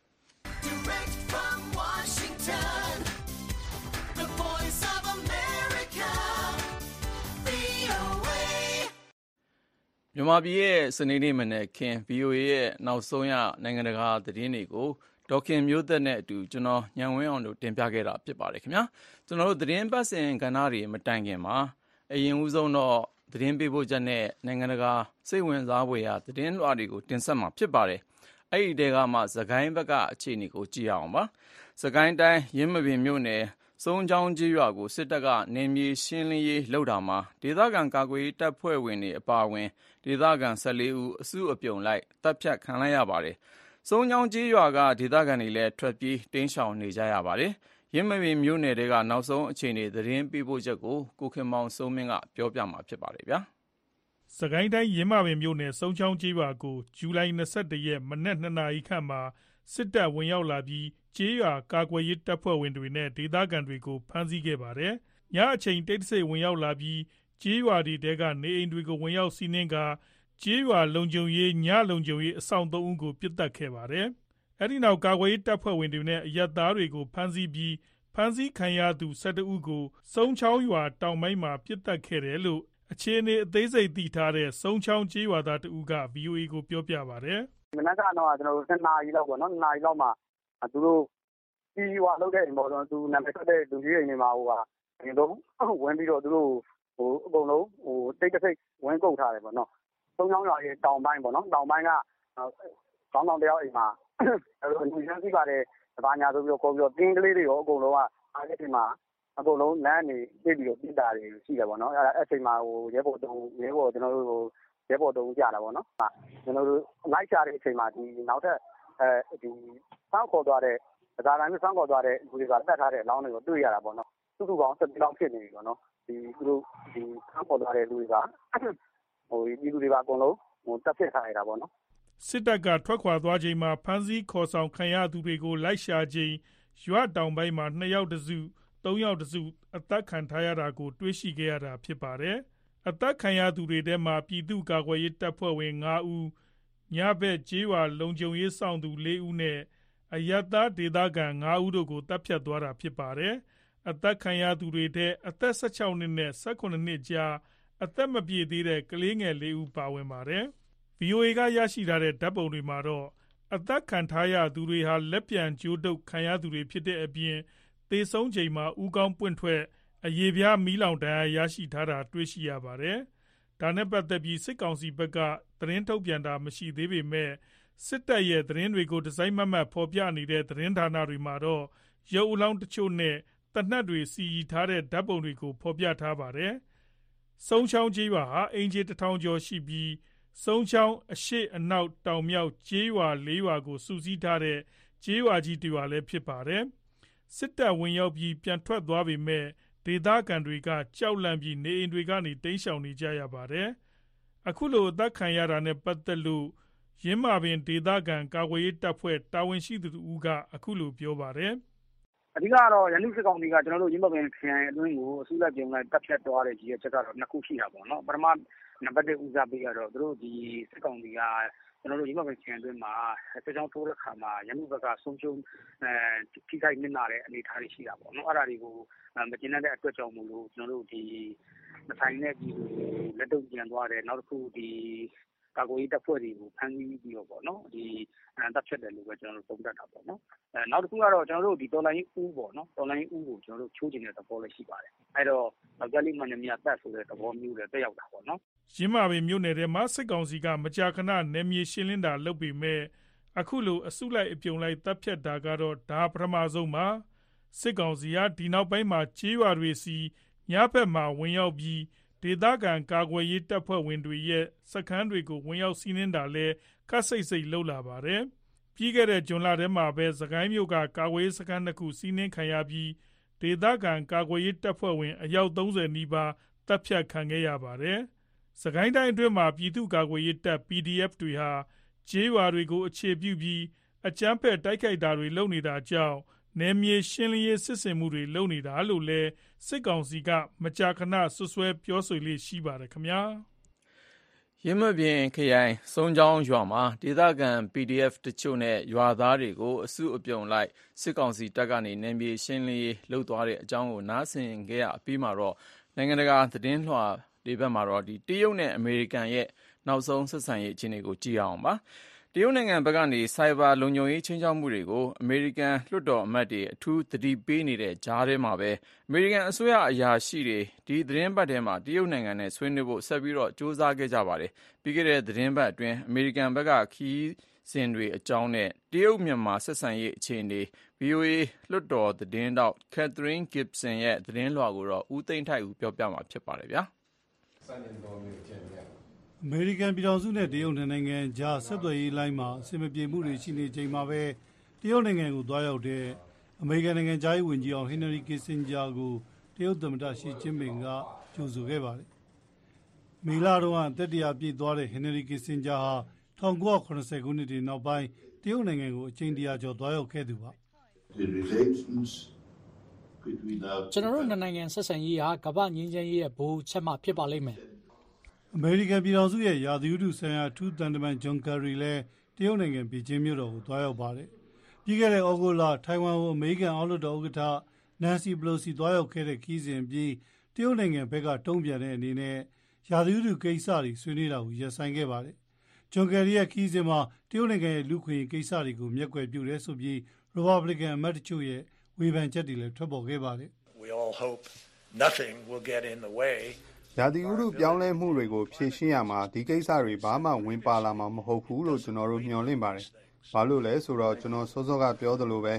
မြန်မာပြည်ရဲ့စနေနေ့မနေ့ခင် ဗွီအိုအေ ရဲ့နောက်ဆုံးရနိုင်ငံတကာသတင်းတွေကိုဒေါက်ခင်မျိုးသက်နဲ့အတူကျွန်တော်ညံဝင်းအောင်တို့တင်ပြခဲ့တာဖြစ်ပါတယ်ခင်ဗျာကျွန်တော်တို့သတင်းပတ်စဉ်ကဏ္ဍတွေမတိုင်ခင်မှာအရင်ဦးဆုံးတော့သတင်းပေးပို့ချက်နဲ့နိုင်ငံတကာစိတ်ဝင်စားဖွယ်ရာသတင်းလွှာတွေကိုတင်ဆက်မှာဖြစ်ပါတယ်အဲ့ဒီတဲကမှသခိုင်းဘက်ကအခြေအနေကိုကြည့်အောင်ပါသခိုင်းတိုင်းရင်းမပင်မြို့နယ်စုံချောင်းကြီးရွာကိုစစ်တပ်ကနေမြေရှင်းလင်းရေးလုပ်တာမှာဒေသခံကာကွယ်ရေးတပ်ဖွဲ့ဝင်တွေအပါအဝင်ဒေသခံ၁၄ဦးအစုအပြုံလိုက်တပ်ဖြတ်ခံလိုက်ရပါတယ်။စုံချောင်းကြီးရွာကဒေသခံတွေလည်းထွက်ပြေးတိမ်းရှောင်နေကြရပါတယ်။ရင်းမပင်မြို့နယ်တွေကနောက်ဆုံးအခြေအနေသတင်းပေးပို့ချက်ကိုကိုခင်မောင်စိုးမင်းကပြောပြမှာဖြစ်ပါတယ်ဗျာ။စကိုင်းတိုင်းရင်းမပင်မြို့နယ်စုံချောင်းကြီးရွာကိုဇူလိုင်၂၁ရက်မနက်၂နာရီခန့်မှာစစ်တပ်ဝင်ရောက်လာပြီးကျေးရွာကာကွယ်ရေးတပ်ဖွဲ့ဝင်တွေနဲ့ဒေသခံတွေကိုဖမ်းဆီးခဲ့ပါတယ်။ညအချိန်တိတ်တဆိတ်ဝင်ရောက်လာပြီးကျေးရွာတွေတဲကနေအိမ်တွေကိုဝင်ရောက်စီးနင်းကာကျေးရွာလုံခြုံရေးညလုံခြုံရေးအဆောင်သုံးဦးကိုပြစ်တက်ခဲ့ပါတယ်။အဲဒီနောက်ကာကွယ်ရေးတပ်ဖွဲ့ဝင်တွေနဲ့အရပ်သားတွေကိုဖမ်းဆီးပြီးဖမ်းဆီးခံရသူ၁၁ဦးကိုစုံချောင်းရွာတောင်ပိုင်းမှာပြစ်တက်ခဲ့တယ်လို့အခြေအနေအသေးစိတ်သိထားတဲ့စုံချောင်းကျေးရွာသားတဦးက ဗွီအိုအေကိုပြောပြပါတယ်။မနက်ကတော့ကျွန်တော်တို့၂နာရီလောက်ပေါ့နော်၂နာရီလောက်မှာသူတို့ဒီရွာလောက်တဲ့အိမ်ပေါ်တော့သူနာမည်ထွက်တဲ့လူကြီးအိမ်တွေမှာဟိုဟာအရင်ဆုံးဝင်ပြီးတော့သူတို့ဟိုအကုန်လုံးဟိုတိတ်တဆိတ်ဝင်ကုတ်ထားတယ်ပေါ့နော်သုံးချောင်းရွာရဲ့တောင်ပိုင်းပေါ့နော်တောင်ပိုင်းကခေါင်းဆောင်တယောက်အိမ်မှာအဲ့လိုလူရန်စီပါတယ်ဘာညာဆိုပြီးတော့ခေါ်ပြီးတော့တင်းကလေးတွေရောအကုန်လုံးကအားကချိန်မှာအကုန်လုံးလမ်းနေပြစ်ပြီးတော့ပြစ်တာတွေရှိတယ်ပေါ့နော်အဲ့ဒါအဲ့ချိန်မှာဟိုရဲဘော်တုံးရဲဘော်ကျွန်တော်တို့ဟိုရဲဘော်တုံးကြတာပေါ့နော်ကျွန်တော်တို့လိုက်ချတဲ့အချိန်မှာဒီနောက်ထပ်အဲဒီစောင့်ခေါ်သွားတဲ့ဒါသာတိုင်းစောင့်ခေါ်သွားတဲ့လူတွေကတက်ထားတဲ့အလောင်းတွေကိုတွေ့ရတာပေါ့နော်စုစုပေါင်းတစ်လောက်ဖြစ်နေပြီပေါ့နော်ဒီသူတို့ဒီစောင့်ခေါ်သွားတဲ့လူတွေကဟိုဒီလူတွေကအကုန်လုံးဟိုတက်ဖြစ်ထားရတာပေါ့နော်စစ်တပ်ကထွက်ခွာသွားချိန်မှာဖမ်းဆီးခေါ်ဆောင်ခံရသူတွေကိုလိုက်ရှာချိန်ရွာတောင်ပိုင်းမှာနှစ်ယောက်တစုသုံးယောက်တစုအသက်ခံထားရတာကိုတွေ့ရှိခဲ့ရတာဖြစ်ပါတယ်အသက်ခံရသူတွေထဲမှာပြည်သူ့ကာကွယ်ရေးတပ်ဖွဲ့ဝင်၅ဦးညဘက်ကျေးရွာလုံခြုံရေးဆောင်သူ၄ဦးနဲ့အရပ်သားဒေသခံ၅ဦးတို့ကိုတပ်ဖြတ်သွားတာဖြစ်ပါတယ်အသက်ခံရသူတွေထဲအသက်၁၆နှစ်နဲ့၁၈နှစ်ကြားအသက်မပြည့်သေးတဲ့ကလေးငယ်၄ဦးပါဝင်ပါတယ် ဗီအိုအေ ကရရှိထားတဲ့ဓာတ်ပုံတွေမှာတော့အသက်ခံထားရသူတွေဟာလက်ပြန်ကြိုးတုပ်ခံရသူတွေဖြစ်တဲ့အပြင်သေဆုံးချိန်မှာဦးခေါင်းပွင့်ထွက်အရေပြားမီးလောင်ဒဏ်ရာရရှိထားတာတွေ့ရှိရပါတယ်။ဒါနဲ့ပတ်သက်ပြီးစစ်ကောင်စီဘက်ကသတင်းထုတ်ပြန်တာမရှိသေးပေမဲ့စစ်တပ်ရဲ့သတင်းတွေကိုဒီဇိုင်းမမတ်ဖော်ပြနေတဲ့သတင်းဌာနတွေမှာတော့ရုပ်အလောင်းတချို့နဲ့တနက်တွေစီရီထားတဲ့ဓာတ်ပုံတွေကိုဖော်ပြထားပါတယ်။စုံချောင်းကြီးပါဟာအင်ဂျီတစ်ထောင်ကျော်ရှိပြီးစုံချောင်းအရှိအနောက်တောင်မြောက်ကျေးရွာ၄ရွာကိုစုစည်းထားတဲ့ကျေးရွာကြီးတစ်ရွာလည်းဖြစ်ပါတယ်။စစ်တပ်ဝင်ရောက်ပြီးပြန်ထွက်သွားပေမဲ့ဒေသခံတွေကကြောက်လန့်ပြီးနေအိမ်တွေကနေတိမ်းရှောင်နေကြရပါတယ်။အခုလိုအသက်ခံရတာနဲ့ပတ်သက်လို့ရင်းမာပင်ဒေသခံကာကွယ်ရေးတပ်ဖွဲ့တာဝန်ရှိသူကအခုလိုပြောပါတယ်။အဓိကတော့ရန်သူစစ်ကောင်စီကကျွန်တော်တို့ရင်းမာပင်ခရိုင်အတွင်းကိုအစုလိုက်ပြုံလိုက်တပ်ဖြတ်သွားတဲ့ကြီးရဲ့ချက်ကတော့နှစ်ခုရှိတာပေါ့နော်။ပထမနံပါတ်တစ်ဦးစားပေးရတော့သူတို့ဒီစစ်ကောင်စီကကျွန်တော်တို့ရင်းမာပင်ခရိုင်အတွင်းမှာစစ်ကြောင်းထိုးတဲ့ခါမှာရန်သူဘက်ကဆုံးရှုံးအဲထိခိုက်နစ်နာတဲ့အနေအထားတွေရှိတာပေါ့နော်။အဲ့ဒါတွေကိုမကျင်းတဲ့အတွက်ကြောင့်မို့လို့ကျွန်တော်တို့ဒီမဆိုင်တဲ့ပြည်သူလက်တုံပြန်သွားတယ်နောက်တစ်ခုဒီကာကွယ်ရေးတပ်ဖွဲ့တွေကိုဖမ်းဆီးပြီးတော့ပေါ့နော်ဒီတပ်ဖြတ်တယ်လို့ပဲကျွန်တော်တို့သုံးသပ်တာပေါ့နော်အဲနောက်တစ်ခုကတော့ကျွန်တော်တို့ဒီတော်လိုင်းဦးပေါ့နော်တော်လိုင်းဦးကိုကျွန်တော်တို့ချိုးချင်တဲ့သဘောလည်းရှိပါတယ်အဲတော့ယောက်ျားလေးမှန်နေမြတ်တက်ဆိုတဲ့သဘောမျိုးလည်းတက်ရောက်တာပေါ့နော်ရင်းမာပင်မြို့နယ်ထဲမှာစစ်ကောင်စီကမကြာခဏနယ်မြေရှင်းလင်းတာလုပ်ပြီးမဲ့အခုလိုအစုလိုက်အပြုံလိုက်တပ်ဖြတ်တာကတော့ဒါပထမဆုံးပါစစ်ကောင်စီကဒီနောက်ပိုင်းမှာကြေးရွာတွေစီညဘက်မှာဝင်ရောက်ပြီးဒေသခံကာကွယ်ရေးတပ်ဖွဲ့ဝင်တွေရဲ့စခန်းတွေကိုဝင်ရောက်စီးနင်းတာလဲခက်စိတ်စိတ်လှုပ်လာပါတယ်။ပြီးခဲ့တဲ့ဇွန်လထဲမှာပဲစကိုင်းမြို့ကကာကွယ်ရေးစခန်းတစ်ခုစီးနင်းခံရပြီးဒေသခံကာကွယ်ရေးတပ်ဖွဲ့ဝင်အယောက်သုံးဆယ်နီးပါးတပ်ဖြတ်ခံခဲ့ရပါတယ်။စကိုင်းတိုင်းအတွင်းမှာပြည်သူ့ကာကွယ်ရေးတပ် ပီဒီအက်ဖ် တွေဟာကျေးရွာတွေကိုအခြေပြုပြီးအကြမ်းဖက်တိုက်ခိုက်တာတွေလုပ်နေတာကြောင့်နယ်မြေရှင်းလင်းရေးစစ်ဆင်မှုတွေလုပ်နေတာလို့လဲစစ်ကောင်စီကမကြာခဏဆွဆွဲပြောဆိုလေးရှိပါတယ်ခင်ဗျာရင်းမပင်ခရိုင်စုံချောင်းရွာမှာဒေသခံ ပီဒီအက်ဖ် တချို့နဲ့ရွာသားတွေကိုအစုအပြုံလိုက်စစ်ကောင်စီတပ်ကနေနယ်မြေရှင်းလင်းရေးလုပ်သွားတဲ့အကြောင်းကိုနားဆင်ခဲ့ရပြီးမှတော့နိုင်ငံတကာသတင်းလွှာတွေဘက်မှာတော့ဒီတရုတ်နဲ့အမေရိကန်ရဲ့နောက်ဆုံးဆက်ဆံရေးအခြေအနေကိုကြည့်အောင်ပါတရုတ်နိုင်ငံဘက်ကနေစိုက်ဘာလုံခြုံရေးချင်းချောက်မှုတွေကိုအမေရိကန်လွှတ်တော်အမတ်တွေအထူးသတိပေးနေတဲ့ကြားထဲမှာပဲအမေရိကန်အစိုးရအရာရှိတွေဒီသတင်းပတ်ထဲမှာတရုတ်နိုင်ငံနဲ့ဆွေးနွေးဖို့ဆက်ပြီးတော့စူးစမ်းခဲ့ကြပါတယ်ပြီးခဲ့တဲ့သတင်းပတ်အတွင်းအမေရိကန်ဘက်ကခီးစဉ်တွေအကြောင်းနဲ့တရုတ်မြန်မာဆက်ဆံရေးအခြေအနေ ဗီအိုအေ လွှတ်တော်သတင်းတောက် Catherine Gibson ရဲ့သတင်းလွှာကိုတော့ဦးသိန်းထိုက်ဦးပြောပြမှာဖြစ်ပါတယ်ဗျာအမေရိကန်ပြည်ထောင်စုနဲ့တရုတ်နိုင်ငံကြားဆက်သွယ်ရေးလိုင်းမှာအဆင်မပြေမှုတွေရှိနေချိန်မှာပဲတရုတ်နိုင်ငံကိုသွားရောက်တဲ့အမေရိကန်နိုင်ငံသားဝန်ကြီးအောင်ဟင်နရီကစ်ဆင်ဂျာကိုတရုတ်သမ္မတရှီကျင်းပင်ကကြိုဆိုခဲ့ပါတယ်။မေလတုန်းကတက်တရာပြည့်သွားတဲ့ဟင်နရီကစ်ဆင်ဂျာဟာ၁၉၇၀ခုနှစ်တွေနောက်ပိုင်းတရုတ်နိုင်ငံကိုအချိန်တရာကျော်သွားရောက်ခဲ့သူပါ။ကျွန်တော်တို့နိုင်ငံဆက်ဆံရေးဟာကမ္ဘာငြိမ်းချမ်းရေးရဲ့ဘိုးချက်မှဖြစ်ပါလိမ့်မယ်။အမေရိကန်ပြည်ထောင်စုရဲ့ရာသီဥတုဆိုင်ရာထူးတန်တမန်ဂျွန်ကာရီလည်းတရုတ်နိုင်ငံဘေကျင်းမြို့တော်ကိုသွားရောက်ပါတယ်။ပြီးခဲ့တဲ့ဩဂုတ်လထိုင်ဝမ်ကိုအမေရိကန်အောက်လွှတ်တော်ဥက္ကဋ္ဌနန်စီပလိုစီသွားရောက်ခဲ့တဲ့ခီးစဉ်ပြီးတရုတ်နိုင်ငံဘက်ကတုံ့ပြန်တဲ့အနေနဲ့ရာသီဥတုကိစ္စတွေဆွေးနွေးတာကိုရပ်ဆိုင်းခဲ့ပါတယ်။ဂျွန်ကာရီရဲ့ခီးစဉ်မှာတရုတ်နိုင်ငံရဲ့လူခွင့်ကိစ္စတွေကိုမျက်ကွယ်ပြုတယ်ဆိုပြီးရီပတ်ဘလီကန်အမတ်တချို့ရဲ့ဝေဖန်ချက်တွေလည်းထွက်ပေါ်ခဲ့ပါတယ်။ We all hope nothing will get in the way ရာသီဥတုပြောင်းလဲမှုတွေကိုဖြေရှင်းရမှာဒီကိစ္စတွေဘာမှဝင်ပါလာမှာမဟုတ်ဘူးလို့ကျွန်တော်တို့မျှော်လင့်ပါတယ်။ဘာလို့လဲဆိုတော့ကျွန်တော်စောစောကပြောသလိုပဲ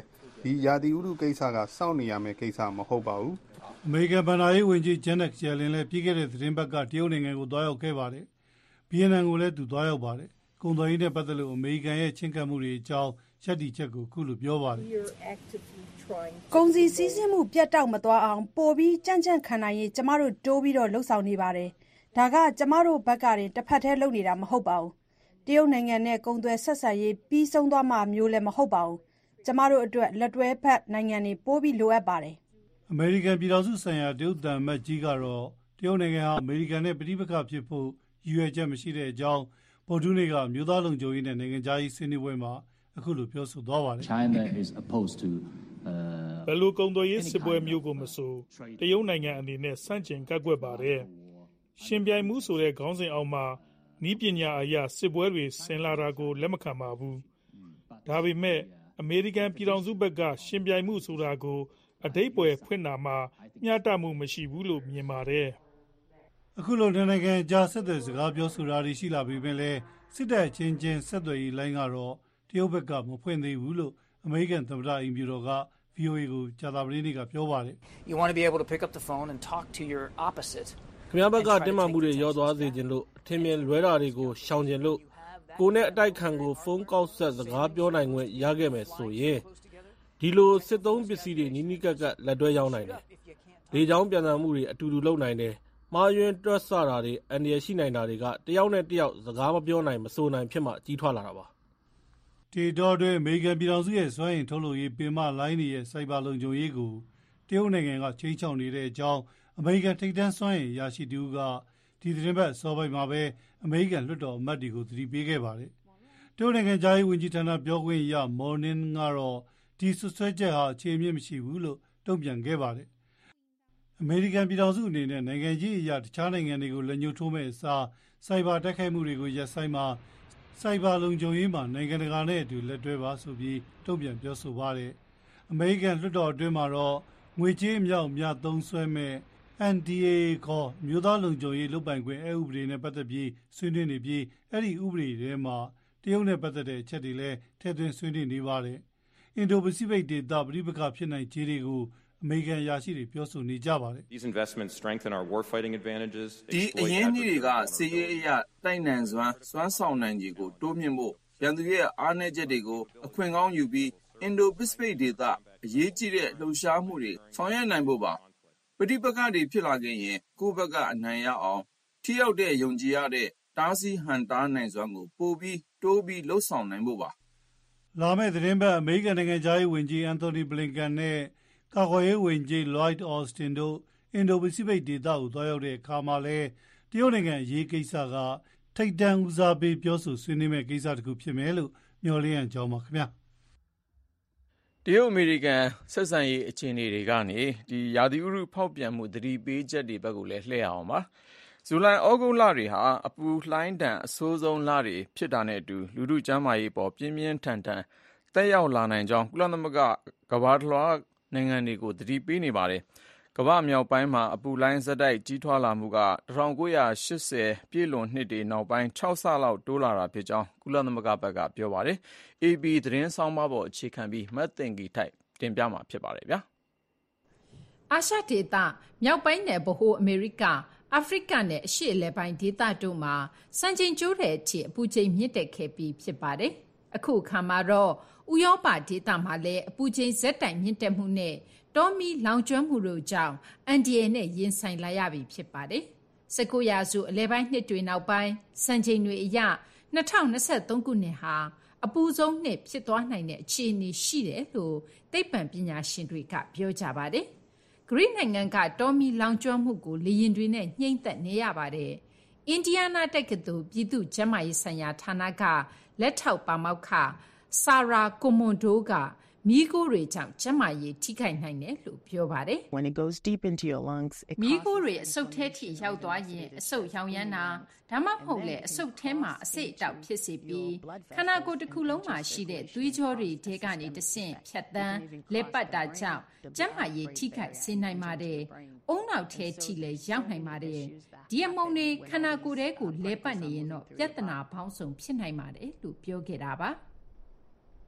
ဒီရာသီဥတုကိစ္စကစောင့်နေရမယ့်ကိစ္စမဟုတ်ပါဘူးအမေရိကန်ဗန်နာရေးဝန်ကြီးဂျန်နက်ဂျယ်လင်လည်းပြီးခဲ့တဲ့သတင်းပတ်ကတရုတ်နိုင်ငံကိုသွားရောက်ခဲ့ပါတယ်ဗီယက်နမ်ကိုလည်းသူသွားရောက်ပါတယ်ကုန်သွယ်ရေးနဲ့ပတ်သက်လို့အမေရိကန်ရဲ့ချင်းကပ်မှုတွေအကြောင်းရပ်တည်ချက်ကိုခုလိုပြောပါတယ်ကုန်စည်စည်းစိမ်မှုပြတ်တောက်မသွားအောင်ပိုပြီးကြံ့ကြံ့ခံနိုင်ရေးကျမတို့တိုးပြီးတော့လှုပ်ဆောင်နေပါတယ်ဒါကကျမတို့ဘက်ကတည်းတစ်ဖက်တည်းလုပ်နေတာမဟုတ်ပါဘူးတရုတ်နိုင်ငံနဲ့ကုန်သွယ်ဆက်ဆံရေးပြီးဆုံးသွားမှမျိုးလည်းမဟုတ်ပါဘူးကျမတို့အတွက်လက်တွဲဖက်နိုင်ငံတွေပိုးပြီးလိုအပ်ပါတယ်အမေရိကန်ပြည်ထောင်စုဆိုင်ရာတရုတ်တန်မတ်ကြီးကတော့တရုတ်နိုင်ငံဟာအမေရိကန်နဲ့ပြည်ပခဖြစ်ဖို့ရည်ရွယ်ချက်မရှိတဲ့အကြောင်းဗုဒ္ဓနေ့ကမြို့သားလုံခြုံရေးနဲ့နိုင်ငံသားရေးဆွေးနွေးပွဲမှာအခုလိုပြောဆိုသွားပါတယ် China is opposed to ဘယ်လိုကုန်သွယ်ရေးစစ်ပွဲမျိုးကိုမဆိုတရုတ်နိုင်ငံအနေနဲ့စန့်ကျင်ကန့်ကွက်ပါတယ်ရှင်ပြိုင်မှုဆိုတဲ့ခေါင်းစဉ်အောက်မှာဤပညာအရာစစ်ပွဲတွေဆင်လာတာကိုလက်မခံပါဘူးဒါပေမဲ့အမေရိကန်ပြည်ထောင်စုဘက်ကရှင်ပြိုင်မှုဆိုတာကိုအဓိပ္ပာယ်ဖွင့်တာမှာမျှတမှုမရှိဘူးလို့မြင်ပါတယ်အခုလိုနိုင်ငံကြားဆက်သွယ်စကားပြောဆိုတာတွေရှိလာပြီးပြင်လဲစစ်တပ်ချင်းချင်းဆက်သွယ်ရေးလိုင်းကတော့တရုတ်ဘက်ကမဖွင့်သေးဘူးလို့အမေရိကန်သမ္မတအိမ်ဖြူတော်က ဗီအိုအေ ကိုကြာသပတေးနေ့ကပြောပါတယ် You want to be able to pick up the phone and talk to your opposite ခင်ဗျားဘက်ကတင်းမာမှုတွေရောသွားစေခြင်းလို့အထင်မြင်လွဲတာတွေကိုရှောင်ခြင်းလို့ကိုနဲ့အတိုက်ခံကိုဖုန်းကောက်ဆက်စကားပြောနိုင်ခွင့်ရခဲ့မယ်ဆိုရင်ဒီလိုစစ်သုံးပစ္စည်းတွေနီးနီးကပ်ကပ်လက်တွဲရောက်နိုင်တယ်။လေကြောင်းပြန်ဆံမှုတွေအတူတူလုပ်နိုင်တယ်။မှားယွင်းတွက်ဆတာတွေအန္တရာယ်ရှိနိုင်တာတွေကတယောက်နဲ့တယောက်စကားမပြောနိုင်မဆိုနိုင်ဖြစ်မှကြီးထွားလာတာပါ။ဒီတော့တွင်အမေရိကန်ပြည်ထောင်စုရဲ့စွမ်းအင်ထုတ်လုပ်ရေးပင်မလိုင်းတွေရဲ့စိုက်ဘာလုံခြုံရေးကိုတရုတ်နိုင်ငံကချိန်ချောက်နေတဲ့အကြောင်းအမေရိကန်ထိပ်တန်းစွမ်းအင်ရရှိသူကဒီသတင်းပတ်စောပိုင်းမှာပဲအမေရိကန်လွှတ်တော်အမတ်တွေကိုသတိပေးခဲ့ပါတယ်။တရုတ်နိုင်ငံသားရေးဝန်ကြီးဌာနပြောခွင့်ရမော်နင်းကတော့ဒီဆွဆွဲချက်ဟာအခြေအမြစ်မရှိဘူးလို့တုံ့ပြန်ခဲ့ပါတယ်။အမေရိကန်ပြည်ထောင်စုအနေနဲ့နိုင်ငံကြီးအရာတခြားနိုင်ငံတွေကိုလက်ညှိုးထိုးမဲ့အစားစိုက်ဘာတိုက်ခိုက်မှုတွေကိုရပ်ဆိုင်းမှာစိုက်ဘာလုံခြုံရေးမှာနိုင်ငံတကာနဲ့အတူလက်တွဲပါဆိုပြီးတုံ့ပြန်ပြောဆိုပါတယ်။အမေရိကန်လွှတ်တော်အတွင်းမှာတော့ငွေကြေးအမြောက်အများသုံးစွဲမဲ့ အန် ဒီ အေ အေ ခေါ်မြို့သားလုံခြုံရေးလုပ်ပိုင်ခွင့်အဥပဒေနဲ့ပတ်သက်ပြီးဆွေးနွေးနေပြီးအဲ့ဒီဥပဒေထဲမှာတရုတ်နဲ့ပတ်သက်တဲ့အချက်တွေလည်းထည့်သွင်းဆွေးနွေးနေပါတယ်။အင်ဒိုပစိဖိတ်ဒေသပဋိပက္ခဖြစ်နိုင်ခြေတွေကိုအမေရိကန်ရရှိတွေပြောဆိုနေကြပါတယ် These investments strengthen our warfighting advantages. ဒီအရင်းအနှီးတွေကစစ်ရေးအရတိုက်နိုင်စွမ်းစွမ်းဆောင်နိုင်ခြေကိုတိုးမြင့်ဖို့ရန်သူရဲ့အားနည်းချက်တွေကိုအခွင့်ကောင်းယူပြီးအင်ဒိုပစိဖိတ်ဒေသအရေးကြီးတဲ့လှုပ်ရှားမှုတွေဆောင်ရွက်နိုင်ဖို့ပါပဋိပက္ခတွေဖြစ်လာခဲ့ရင်ကိုယ့်ဘက်ကအနိုင်ရအောင်ထိရောက်တဲ့ယုံကြည်ရတဲ့တားဆီးဟန်တားနိုင်စွမ်းကိုပိုပြီးတိုးပြီးလှုပ်ဆောင်နိုင်ဖို့ပါလာမယ့်သတင်းပတ်အမေရိကန်နိုင်ငံသားရေးဝန်ကြီးအန်တိုနီဘလင်ကန်နဲ့ကာကွယ်ရေးဝန်ကြီးလွိုက်အော်စတင်တို့အင်ဒိုပစိဖိတ်ဒေသကိုသွားရောက်တဲ့အခါမှာလဲတရုတ်နိုင်ငံအရေးကိစ္စကထိပ်တန်းဦးစားပေးပြောဆိုဆွေးနွေးမဲ့ကိစ္စတစ်ခုဖြစ်မယ်လို့မျှော်လင့်ရကြောင်းပါခင်ဗျာတရုတ်အမေရိကန်ဆက်ဆံရေးအခြေအနေတွေကနေဒီရာသီဥတုဖောက်ပြန်မှုသတိပေးချက်တွေဘက်ကိုလည်းလှည့်အောင်ပါဇူလိုင်ဩဂုတ်လတွေဟာအပူလှိုင်းတန်အဆိုးဆုံးလတွေဖြစ်တာနဲ့အတူလူထုကျန်းမာရေးပေါ်ပြင်းပြင်းထန်ထန်တက်ရောက်လာနိုင်ကြောင်းကုလသမဂ္ဂကမ္ဘာ့လွှာနိုင်ငံတွေကိုသတိပေးနေပါတယ်ကမ္ဘာမြောက်ပိုင်းမှာအပူလှိုင်းဇက်တိုက်ကြီးထွားလာမှုက၁၉၈၀ပြည့်လွန်နှစ်တွေနောက်ပိုင်း၆ဆလောက်တိုးလာတာဖြစ်ကြောင်းကုလသမဂ္ဂဘက်ကပြောပါတယ် အေပီ သတင်းဆောင်းပါးပေါ်အခြေခံပြီးမတ်သင်္ကီထိုက်တင်ပြမှာဖြစ်ပါတယ်ဗျာအာရှဒေသမြောက်ပိုင်းနယ်ဗဟိုအမေရိကအာဖရိကနဲ့အရှေ့အလယ်ပိုင်းဒေသတို့မှာစံချိန်ကျိုးတဲ့အထိအပူချိန်မြင့်တက်ခဲ့ပြီးဖြစ်ပါတယ်အခုအခါမှာတော့ဥရောပဒေသမှာလည်းအပူချိန်ဇက်တိုင်မြင့်တက်မှုနဲ့တောမီလောင်ကျွမ်းမှုတို့ကြောင့်အန်ဒီယေနဲ့ရင်ဆိုင်လာရပြီဖြစ်ပါတယ်။၁၉ရာစုအလယ်ပိုင်းနှစ်တွေနောက်ပိုင်းစံချိန်တွေအရ၂၀၂၃ခုနှစ်ဟာအပူဆုံးနှစ်ဖြစ်သွားနိုင်တဲ့အခြေအနေရှိတယ်လို့သိပ္ပံပညာရှင်တွေကပြောကြပါတယ်။ဂရိနိုင်ငံကတောမီလောင်ကျွမ်းမှုကိုလေယာဉ်တွေနဲ့နှိမ့်သက်နေရပါတယ်။အင်ဒီယားနာတက္ကသိုလ်ပြည်သူ့ကျန်းမာရေးဆိုင်ရာဌာနကလက်ထောက်ပါမောက္ခဆာရာကိုမွန်ဒိုကမီးခိုးတွေကြောင့်ကျန်းမာရေးထိခိုက်နိုင်တယ်လို့ပြောပါတယ်။ When it goes deep into your lungs, it မီးခိုးတွေအဆုတ်ထဲထိရောက်သွားရင်အဆုတ်ရောင်ရမ်းတာဒါမှမဟုတ်လေအဆုတ်ထဲမှာအဆိပ်အတောက်ဖြစ်စေပြီးခန္ဓာကိုယ်တစ်ခုလုံးမှာရှိတဲ့သွေးကြောတွေထဲကနေတဆင့်ဖြတ်တန်းလက်ပတ်တာကြောင့်ကျန်းမာရေးထိခိုက်စေနိုင်ပါတယ်။အုံနောက်ထဲထိလည်းရောက်နိုင်ပါတယ်။ဒီအမုံတွေခန္ဓာကိုယ်ထဲကိုလဲပတ်နေရင်တော့ပြဿနာပေါင်းစုံဖြစ်နိုင်ပါတယ်လို့ပြောခဲ့တာပါ။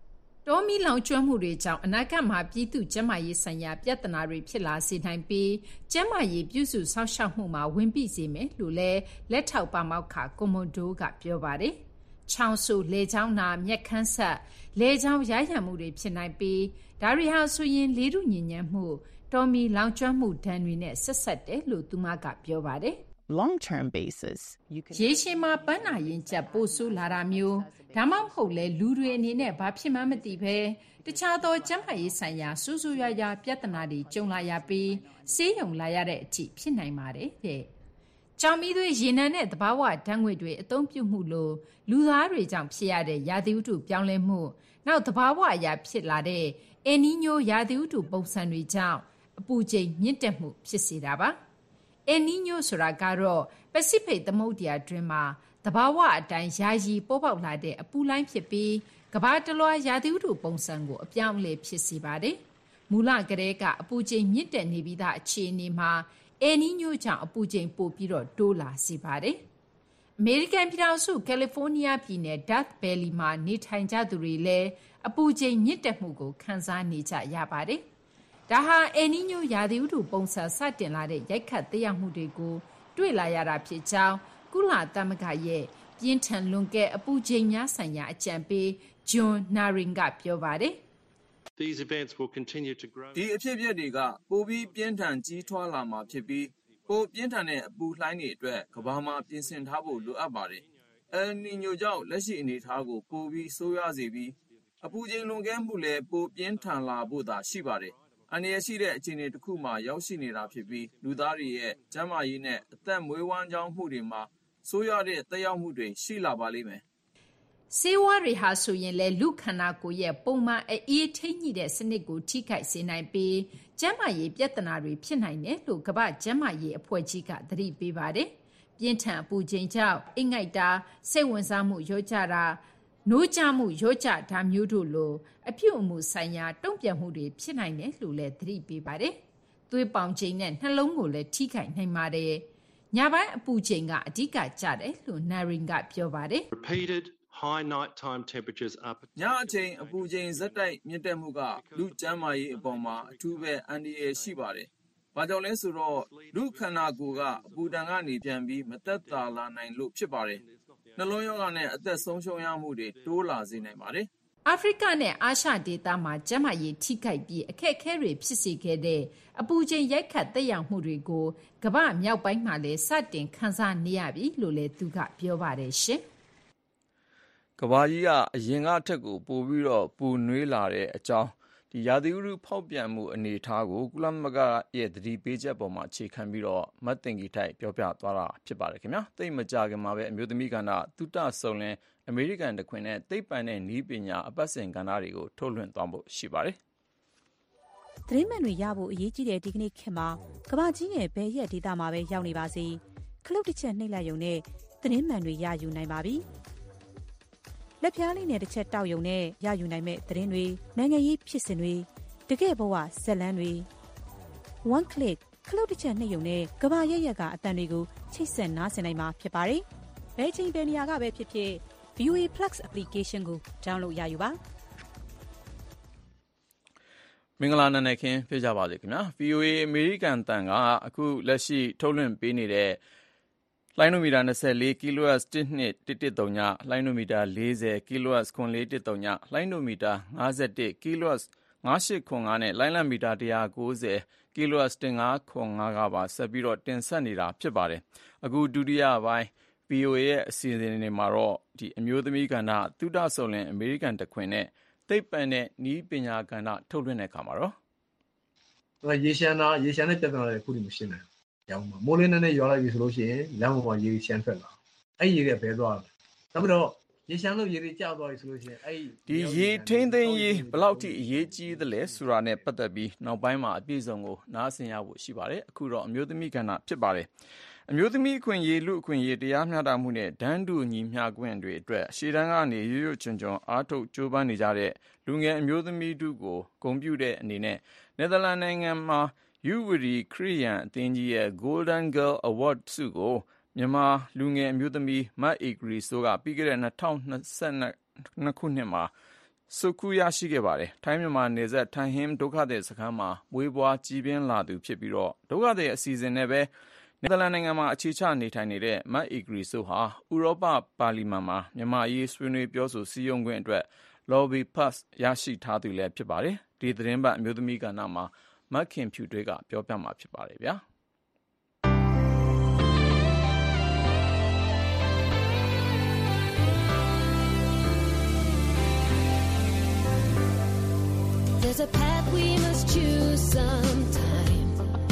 တောမီလောင်ကျွမ်းမှုတွေကြောင့်အနာဂတ်မှာပြည်သူ့ကျန်းမာရေးဆိုင်ရာပြဿနာတွေဖြစ်လာစေနိုင်ပြီးကျန်းမာရေးပြုစုစောင့်ရှောက်မှုမှာဝင်ပြီးစေမယ်လို့လည်းလက်ထောက်ပါမောက္ခကွန်မွန်ဒိုကပြောပါတယ်။ချောင်းဆူလေချောင်းနာမျက်ခမ်းဆက်လေချောင်းရရံမှုတွေဖြစ်နိုင်ပြီးဒါရီဟာဆိုရင်လေထုညဉ့်ညမ်းမှုတောမီလောင်ကျွမ်းမှုဒဏ်တွေနဲ့ဆက်ဆက်တယ်လို့သူမကပြောပါတယ်။ long-term basis, you can ရေရှည်မှာပန်းနာရင်ချက်ပို့ဆိုးလာတာမျိုးဒါမှမဟုတ်လဲလူတွေအနေနဲ့ဘာဖြစ်မှမသိပဲတခြားသောကျန်းမာရေးဆိုင်ရာစူးစူးရွာရွာပြဿနာတွေကြုံလာရပြီးဆေးရုံလာရတဲ့အထိဖြစ်နိုင်ပါတယ်တဲ့။ကြောင်မီးသွေးရေနံနဲ့သဘာဝဓာတ်ငွေ့တွေအသုံးပြုမှုလို့လူသားတွေကြောင့်ဖြစ်ရတဲ့ရာသီဥတုပြောင်းလဲမှုနောက်သဘာဝအရာဖြစ်လာတဲ့အယ်နီညိုရာသီဥတုပုံစံတွေကြောင့်အပူချိန်မြင့်တက်မှုဖြစ်စေတာပါ။အယ်နီညိုဆိုတာကတော့ပစိဖိတ်သမုဒ္ဒရာတွင်းမှာတဘာဝအတိုင်းယာယီပေါ်ပေါက်လာတဲ့အပူလိုင်းဖြစ်ပြီးကမ္ဘာတလွှားရာသီဥတုပုံစံကိုအပြောင်းအလဲဖြစ်စေပါတယ်။မူလကတည်းကအပူချိန်မြင့်တက်နေပြီးသားအခြေအနေမှာအယ်နီညိုကြောင့်အပူချိန်ပိုပြီးတော့တိုးလာစေပါတယ်။အမေရိကန်ပြည်ထောင်စုကယ်လီဖိုးနီးယားပြည်နယ် Death Valley မှာနေထိုင်ကြသူတွေလည်းအပူချိန်မြင့်တက်မှုကိုခံစားနေကြရပါတယ်။ဒါဟာအယ်နီညိုရာသီဥတုပုံစံစတင်လာတဲ့ရိုက်ခတ်သက်ရောက်မှုတွေကိုတွေ့လာရတာဖြစ်ကြောင်းကုလသမဂ္ဂရဲ့ပြင်းထန်လွန်ကဲအပူချိန်များဆိုင်ရာအကြံပေးဂျွန်နာရင်ကပြောပါတယ်။ These events will continue to grow. ဒီအဖြစ်အပျက်တွေကပိုပြီးပြင်းထန်ကြီးထွားလာမှာဖြစ်ပြီးပိုပြင်းထန်တဲ့အပူလှိုင်းတွေအတွက်ကမ္ဘာမှာပြင်ဆင်ထားဖို့လိုအပ်ပါတယ်။အယ်နီညိုကြောင့်လက်ရှိအနေအထားကိုပိုပြီးဆိုးရွားစေပြီးအပူချိန်လွန်ကဲမှုလည်းပိုပြင်းထန်လာဖို့သာရှိပါတယ်။အန္တရာယ်ရှိတဲ့အခြေအနေတစ်ခုမှာရောက်ရှိနေတာဖြစ်ပြီးလူသားတွေရဲ့ကျန်းမာရေးနဲ့အသက်မွေးဝမ်းကြောင်းမှုတွေမှာဆိုးရွားတဲ့သက်ရောက်မှုတွေရှိလာပါလိမ့်မယ်။ဆေးဝါးတွေဟာဆိုရင်လည်းလူခန္ဓာကိုယ်ရဲ့ပုံမှန်အေးထိညှိတဲ့စနစ်ကိုထိခိုက်စေနိုင်ပြီးကျန်းမာရေးပြဿနာတွေဖြစ်နိုင်တယ်လို့ကမ္ဘာ့ကျန်းမာရေးအဖွဲ့ကြီးကသတိပေးပါတယ်။ပြင်းထန်အပူချိန်ကြောင့်အိတ်ငိုက်တာစိတ်ဝင်စားမှုလျော့ကျတာနိုးကြမှုလျော့ကျတာမျိုးတို့လိုအပြုအမူဆိုင်ရာတုံ့ပြန်မှုတွေဖြစ်နိုင်တယ်လို့လည်းသတိပေးပါတယ်။သွေးပေါင်ချိန်နဲ့နှလုံးကိုလည်းထိခိုက်နိုင်ပါတယ်။ညပိုင်းအပူချိန်ကအဓိကကျတယ်လို့နာရင်ကပြောပါတယ်။ Repeated high nighttime temperatures up. ညအချိန်အပူချိန်ဇက်တိုက်မြင့်တက်မှုကလူကျန်းမာရေးအပေါ်မှာအထူးပဲအန္တရာယ်ရှိပါတယ်။ဘာကြောင့်လဲဆိုတော့လူခန္ဓာကိုယ်ကအပူဒဏ်ကနေပြန်ပြီးမသက်သာလာနိုင်လို့ဖြစ်ပါတယ်။နှလုံးရောဂါနဲ့အသက်ဆုံးရှုံးရမှုတွေတိုးလာစေနိုင်ပါတယ်။အာဖရိကနဲ့အာရှဒေသမှာကျန်းမာရေးထိခိုက်ပြီးအခက်အခဲတွေဖြစ်စေခဲ့တဲ့အပူချိန်ရိုက်ခတ်သက်ရောက်မှုတွေကိုကမ္ဘာမြောက်ပိုင်းမှာလည်းစတင်ခန်းစားနေရပြီလို့လည်းသူကပြောပါတယ်ရှင်။ကမ္ဘာကြီးကအရင်ကထက်ကိုပိုပြီးတော့ပူနွေးလာတဲ့အကြောင်းဒီရာသီဥတုဖောက်ပြန်မှုအနေအထားကိုကုလသမဂ္ဂရဲ့သတိပေးချက်ပေါ်မှာအခြေခံပြီးတော့မတ်တင်ကြီးထိုက်ပြောပြသွားတာဖြစ်ပါတယ်ခင်ဗျာ။သိမကြခင်မှာပဲအမျိုးသမီးကဏ္ဍသုတဆုံလင်းအမေရိကန်တခွင်နဲ့သိပ္ပံနဲ့နည်းပညာအပတ်စဉ်ကဏ္ဍတွေကိုထုတ်လွှင့်သွားဖို့ရှိပါတယ်။သတင်းမှန်တွေရဖို့အရေးကြီးတဲ့ဒီကနေ့ခေတ်မှာကမ္ဘာကြီးရဲ့ဘယ်ရက်ဒေသမှာပဲရောက်နေပါစေခလုတ်တစ်ချက်နှိပ်လိုက်ရုံနဲ့သတင်းမှန်တွေရယူနိုင်ပါပြီ။လက်ဖြားလေးနဲ့တစ်ချက်တောက်ရုံနဲ့ရယူနိုင်မဲ့သတင်းတွေနိုင်ငံရေးဖြစ်စဉ်တွေတကယ့်ဘဝဇက်လန်းတွေ one click ခလုတ်တစ်ချက်နှိပ်ရုံနဲ့ကမ္ဘာရက်ရက်ကအတန်တွေကိုချိတ်ဆက်နားဆင်နိုင်မှာဖြစ်ပါတယ်။ဘယ်ချိန်ဘယ်နေရာကပဲဖြစ်ဖြစ် ဗီ အို အေ Plus application ကို download ရယူပါမင်္ဂလာနံနက်ခင်းဖြစ်ကြပါစေခင်ဗျာ ဗီ အို အေ အမေရိကန်တန်ကအခုလက်ရှိထုတ်လွှင့်ပေးနေတဲ့လိုင်းနိုမီတာtwenty-four ကီလိုဟတ်ဇ်one two one one zeroညလိုင်းနိုမီတာfortyကီလိုဟတ်ဇ်four four one zeroညလိုင်းနိုမီတာfifty-oneကီလိုဟတ်ဇ်five eight four fiveနဲ့လိုင်းလံမီတာone ninetyကီလိုဟတ်ဇ်fifteen four fiveကပါဆက်ပြီးတော့တင်ဆက်နေတာဖြစ်ပါတယ်အခုဒုတိယပိုင်း ဗီ အို အေ ရဲ့အစီအစဉ်တွေမှာတော့ဒီအမျိုးသမီးကဏ္ဍသုတဆုံလင်းအမေရိကန်တခွင်နဲ့သိပ္ပံနဲ့နည်းပညာကဏ္ဍထုတ်လွှင့်တဲ့အခါမှာတော့ရေရှမ်းတာရေရှမ်းတဲ့ပြဿနာတွေခုထိမရှင်းနိုင်ရောင်းမှာမိုးလင်းနဲ့ရွာလိုက်ပြီဆိုလို့ရှိရင်လမ်းပေါ်မှာရေရှမ်းထွက်လာအဲ့ရေတွေဘဲသွားတယ်နောက်ပြီးတော့ရေရှမ်းလို့ရေတွေကျသွားပြီဆိုလို့ရှိရင်အဲ့ဒီရေထိန်းသိမ်းရေးဘယ်လောက်ထိအရေးကြီးသလဲဆိုတာနဲ့ပတ်သက်ပြီးနောက်ပိုင်းမှာအပြည့်အစုံကိုနားဆင်ရဖို့ရှိပါတယ်အခုတော့အမျိုးသမီးကဏ္ဍဖြစ်ပါတယ်အမျိုးသမီးအခွင့်အရေးလူအခွင့်အရေးတရားမျှတမှုနဲ့ဒန်းတူညီမျှခွင့်တွေအတွက်ရှေ့တန်းကနေရွရွချွန်ချွန်အားထုတ်ကြိုးပမ်းနေကြတဲ့လူငယ်အမျိုးသမီးတို့ကိုဂုဏ်ပြုတဲ့အနေနဲ့နယ်သာလန်နိုင်ငံမှာယူဝရီခရီးယန်အသင်းကြီးရဲ့ Golden Girl Award ဆုကိုမြန်မာလူငယ်အမျိုးသမီးမတ်ဧကရီဆိုကပြီးခဲ့တဲ့twenty twenty-twoခုနှစ်မှာဆုတ်ကူးရရှိခဲ့ပါတယ်။ထိုင်းမြန်မာနယ်စပ်ထန်ဟင်ဒုက္ခသည်စခန်းမှာမွေးဖွားကြီးပြင်းလာသူဖြစ်ပြီးတော့ဒုက္ခသည်အစီအစဉ်နဲ့ပဲနယ်သာလန်နိုင်ငံမှာအခြေချနေထိုင်နေတဲ့မတ်အီဂရီဆိုဟာဥရောပပါလီမန်မှာမြန်မာအရေးဆွေးနွေးပြောဆိုစည်းရုံးခွင့်အတွက် lobby pass ရရှိထားသူလည်းဖြစ်ပါတယ်။ဒီသတင်းပတ်အမျိုးသမီးကဏ္ဍမှာမတ်ခင်ဖြူတွေးကပြောပြမှာဖြစ်ပါတယ်ဗျာ။ There's a path we must choose sometime.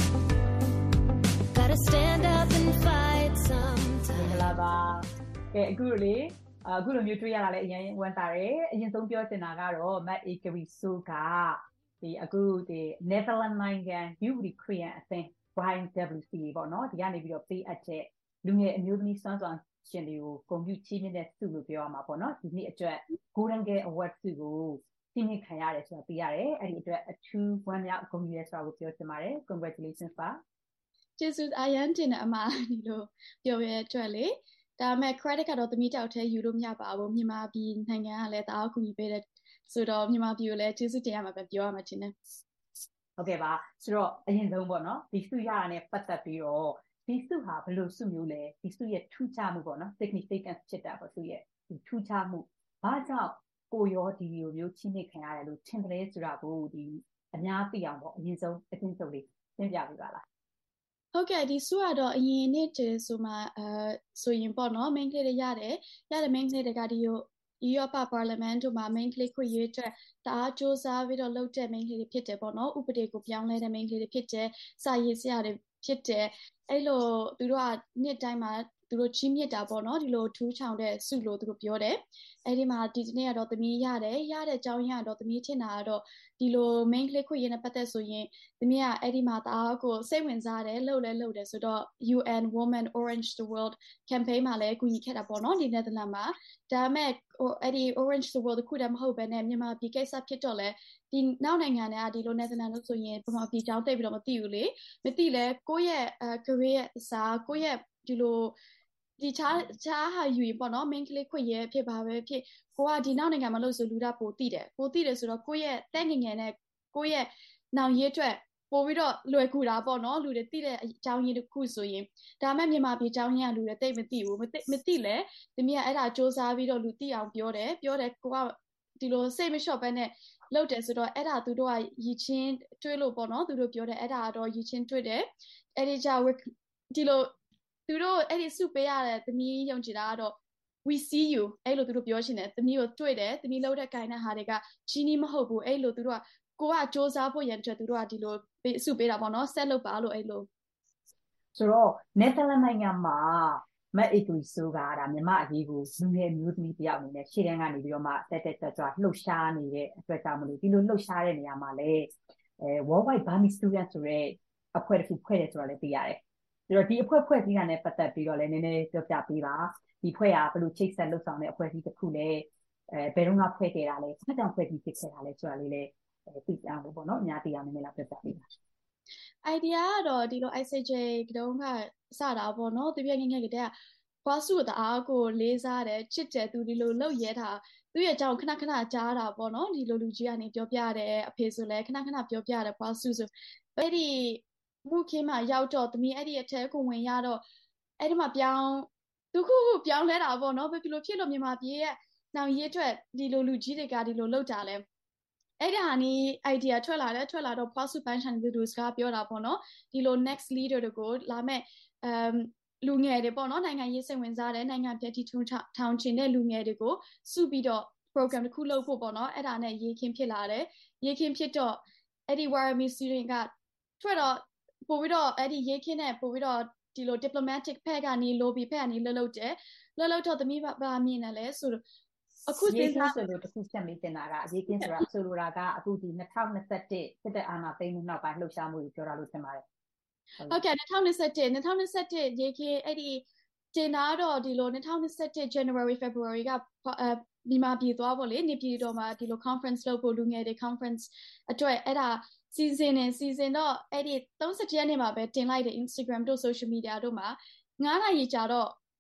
Gotta stand up and fight sometime. လာပါကဲအခုလေအခုလိုမျိုးတွေ့ရတာလည်းအရင်ဝန်တာတယ်အရင်ဆုံးပြောချင်တာကတော့မတ်အေဂရီဆိုကဒီအခုဒီ Netherlands နိုင်ငံ Beauty Korean အသင်း Y W C A ပေါ့နော်ဒီကနေပြီးတော့ပေးအပ်တဲ့လူငယ်အမျိုးသမီးစွမ်းဆောင်ရှင်တွေကိုဂုဏ်ပြုချီးမြှင့်တဲ့ဆုလို့ပြောရမှာပေါ့နော်ဒီနေ့အတွက် Golden Girl Award ဆုကိုစီးမြင့်ခံရတယ်ဆိုတာသိရတယ်အဲ့ဒီအတွက်အထူးဝမ်းမြောက်ဂုဏ်ပြုရဆိုတာကိုပြောချင်ပါတယ် congratulations ပါကျေးဇူးအရန်တင်တဲ့အမဒီလိုပြောရတဲ့အတွက်လေဒါပေမဲ့ credit ကတော့တမီတောက်ထဲယူလို့မရပါဘူးမြန်မာပြည်နိုင်ငံကလည်းတအားကူညီပေးတဲ့ဆိုတော့မြန်မာပြည်ကိုလည်းကျေးဇူးတင်ရမှာပဲပြောရမှာတင်တယ်ဟုတ်ကဲ့ပါဆိုတော့အရင်ဆုံးပေါ့နော်ဒီဆုရတာနဲ့ပတ်သက်ပြီးတော့ဒီဆုဟာဘယ်လိုဆုမျိုးလဲဒီဆုရဲ့ထူးခြားမှုပေါ့နော် significance ဖြစ်တာပေါ့ဆုရဲ့ဒီထူးခြားမှုဘာကြောင့်ကိုရောဒီလိုမျိုးချင်းနေခံရတယ်လို့ထင်တယ်ဆိုတာကိုဒီအများသိအောင်ပေါ့အရင်ဆုံးအချင်းချုပ်လေးရှင်းပြပေးပါလားဟုတ်ကဲ့ဒီဆုကတော့အရင်နေ့တည်းဆိုမှအဲဆိုရင်ပေါ့နော် main ကလေးတွေရတယ်ရတဲ့ main ကလေးတွေကဒီကို Europe Parliament တို့မှာ main ကလေးခွင့်ရတဲ့တအားစ조사ပြီးတော့လုပ်တဲ့ main ကလေးတွေဖြစ်တယ်ပေါ့နော်ဥပဒေကိုပြောင်းလဲတဲ့ main ကလေးတွေဖြစ်တယ်စာရေးဆရာတွေဖြစ်တယ်အဲ့လိုသူတို့ကနှစ်တိုင်းမှာသူတို့ကြီးမြင့်တာပေါ့နော်ဒီလိုထူးချောင်တဲ့ဆုလို့သူတို့ပြောတယ်အဲ့ဒီမှာဒီနေ့ကတော့သမီးရတယ်ရတဲ့အကြောင်းရတော့သမီးထင်တာကတော့ဒီလို main ကလေးခွင့်ရတဲ့ပတ်သက်ဆိုရင်သမီးကအဲ့ဒီမှာတအားကိုစိတ်ဝင်စားတယ်လှုပ်လဲလှုပ်တယ်ဆိုတော့ U N Women Orange the World campaign မှာလည်းကူညီခဲ့တာပေါ့နော်ဒီနယ်သာလန်မှာဒါပေမဲ့အဲ့ဒီ Orange the World ခုတည်းမဟုတ်ဘဲနဲ့မြန်မာပြည်ကိစ္စဖြစ်တော့လဲဒီနောက်နိုင်ငံတွေကဒီလိုနယ်သာလန်လို့ဆိုရင်မြန်မာပြည်ကြောင်းတိတ်ပြီးတော့မသိဘူးလေမသိလဲကိုယ့်ရဲ့အဲ career အစားကိုယ့်ရဲ့ဒီလိုဒီချားချားဟာယူရင်ပေါ့နော် main ကလေးခွင့်ရဖြစ်ပါပဲဖြစ်ကိုကဒီနောက်နိုင်ငံမှာလို့ဆိုလူတာပိုသိတယ်ပိုသိတယ်ဆိုတော့ကိုယ့်ရဲ့တဲ့ငငယ်နဲ့ကိုယ့်ရဲ့နောင်ရေးအတွက်ပိုပြီးတော့လွယ်ကူတာပေါ့နော်လူတွေသိတဲ့အကြောင်းရင်းတစ်ခုဆိုရင်ဒါမှမြန်မာပြည်အကြောင်းရင်းကလူတွေသိမသိဘူးမသိမသိလဲသမီးကအဲ့ဒါစ조사ပြီးတော့လူသိအောင်ပြောတယ်ပြောတယ်ကိုကဒီလိုစိတ်မလျှော့ပဲနဲ့လုပ်တယ်ဆိုတော့အဲ့ဒါသူတို့ကရည်ချင်းတွေးလို့ပေါ့နော်သူတို့ပြောတယ်အဲ့ဒါတော့ရည်ချင်းတွေးတယ်အဲ့ဒီကြောင့်ဒီလိုသူတို့အဲ့ဒီစုပေးရတဲ့သမီးယုံကြည်တာကတော့ we see you အဲ့လိုသူတို့ပြောရှင်တယ်သမီးကိုတွေ့တယ်သမီးလှုပ်တဲ့ခိုင်တဲ့ဟာတွေကကြီးနီးမဟုတ်ဘူးအဲ့လိုသူတို့ကကိုကစ조사ဖို့ရန်အတွက်သူတို့ကဒီလိုစုပေးတာပေါ့နော်ဆက်လုပ်ပါလို့အဲ့လိုဆိုတော့နယ်သာလန်နိုင်ငံမှာမတ်အီဂရီဆိုကဒါမြန်မာအရေးကိုလူငယ်မျိုးသမီးတယောက်အနေနဲ့ရှေ့တန်းကနေပြီးတော့မှတက်တက်ကြွကြွလှုပ်ရှားနေတဲ့အတွက်ကြောင့်မလို့ဒီလိုလှုပ်ရှားတဲ့နေရာမှာလည်းအဲ Worldwide Burmese Student ဆိုတဲ့အဖွဲ့တစ်ခုဖွဲ့တယ်ဆိုတော့လည်းသိရတယ်ဆိုတော့ဒီအဖွဲ့ဖွဲ့ပြီးတာနဲ့ပတ်သက်ပြီးတော့လည်းနည်းနည်းပြောပြပေးပါဒီဖွဲ့ကဘယ်လိုချိတ်ဆက်လှုပ်ဆောင်တဲ့အဖွဲ့အစည်းတစ်ခုလဲအဲဘယ်တော့မှဖွဲ့ခဲ့တာလဲဘာကြောင့်ဖွဲ့ပြီးဖြစ်ခဲ့တာလဲဆိုတာလေးလည်းသိကြအောင်ပေါ့နော်အများသိအောင်နည်းနည်းလောက်ပြပြပေးပါ idea ကတော့ဒီလို I C J တုန်းကစတာပေါ့နော်သူပြငယ်ငယ်ကတည်းကဘာစုတအားကိုလေးစားတယ်ချစ်တယ်သူဒီလိုလှုပ်ရဲတာသူ့ရဲ့အကြောင်းခဏခဏကြားတာပေါ့နော်ဒီလိုလူကြီးကနေပြောပြတယ်အဖေဆိုလည်းခဏခဏပြောပြတယ်ဘာစုဆိုအဲ့ဒီမှုခင်းမှာရောက်တော့သမီးအဲ့ဒီအထက်ကိုဝင်ရတော့အဲ့ဒီမှာပြောင်းသူခုခုပြောင်းလဲတာပေါ့နော်ဘယ်လိုဖြစ်လို့မြန်မာပြည်ရဲ့နောင်ရေးအတွက်ဒီလိုလူကြီးတွေကဒီလိုလှုပ်ကြလဲအဲ့ဒါဟာနီး idea ထွက်လာတယ်ထွက်လာတော့ plus ပန်းချန်သူတို့ကပြောတာပေါ့နော်ဒီလို next leader တွေကိုလာမဲ့ um လူငယ်တွေပေါ့နော်နိုင်ငံရေးစိတ်ဝင်စားတဲ့နိုင်ငံပြည်တီထုံထောင်ချင်တဲ့လူငယ်တွေကိုစုပြီးတော့ program တစ်ခုလုပ်ဖို့ပေါ့နော်အဲ့ဒါနဲ့ရေးခင်းဖြစ်လာတယ်ရေးခင်းဖြစ်တော့အဲ့ဒီ Warami student ကထွက်တော့ပို့ပြီးတော့အဲ့ဒီရေးခင်းနဲ့ပို့ပြီးတော့ဒီလို diplomatic ဖက်ကနေ lobby ဖက်ကနေလှုပ်လှုပ်တယ်လှုပ်လှုပ်တော့သမီးဘာမြင်လဲလဲဆိုတော့အခုရေးခင်းဆိုလို့တစ်ခုချက်မိတင်တာကရေးခင်းဆိုတာဆိုလိုတာကအခုဒီ၂၀၂၁စစ်တဲ့အာဏာသိမ်းမှုနောက်ပိုင်းလှုပ်ရှားမှုကိုပြောတာလို့ထင်ပါတယ်ဟုတ်ကဲ့၂၀၂၁ ၂၀၂၁ရေးခင်းအဲ့ဒီတင်တာတော့ဒီလို၂၀၂၁ January February ကဒီမှာပြည်သွားပေါ့လေနေပြည်တော်မှာဒီလို conference လုပ်ဖို့လူငယ်တွေ conference အတွက်အဲ့ဒါ season နဲ့ season တော့အဲ့ဒီ၃၁ရက်နေ့မှာပဲတင်လိုက်တယ် Instagram တို့ social media တို့မှာငါးနာရီကြာတော့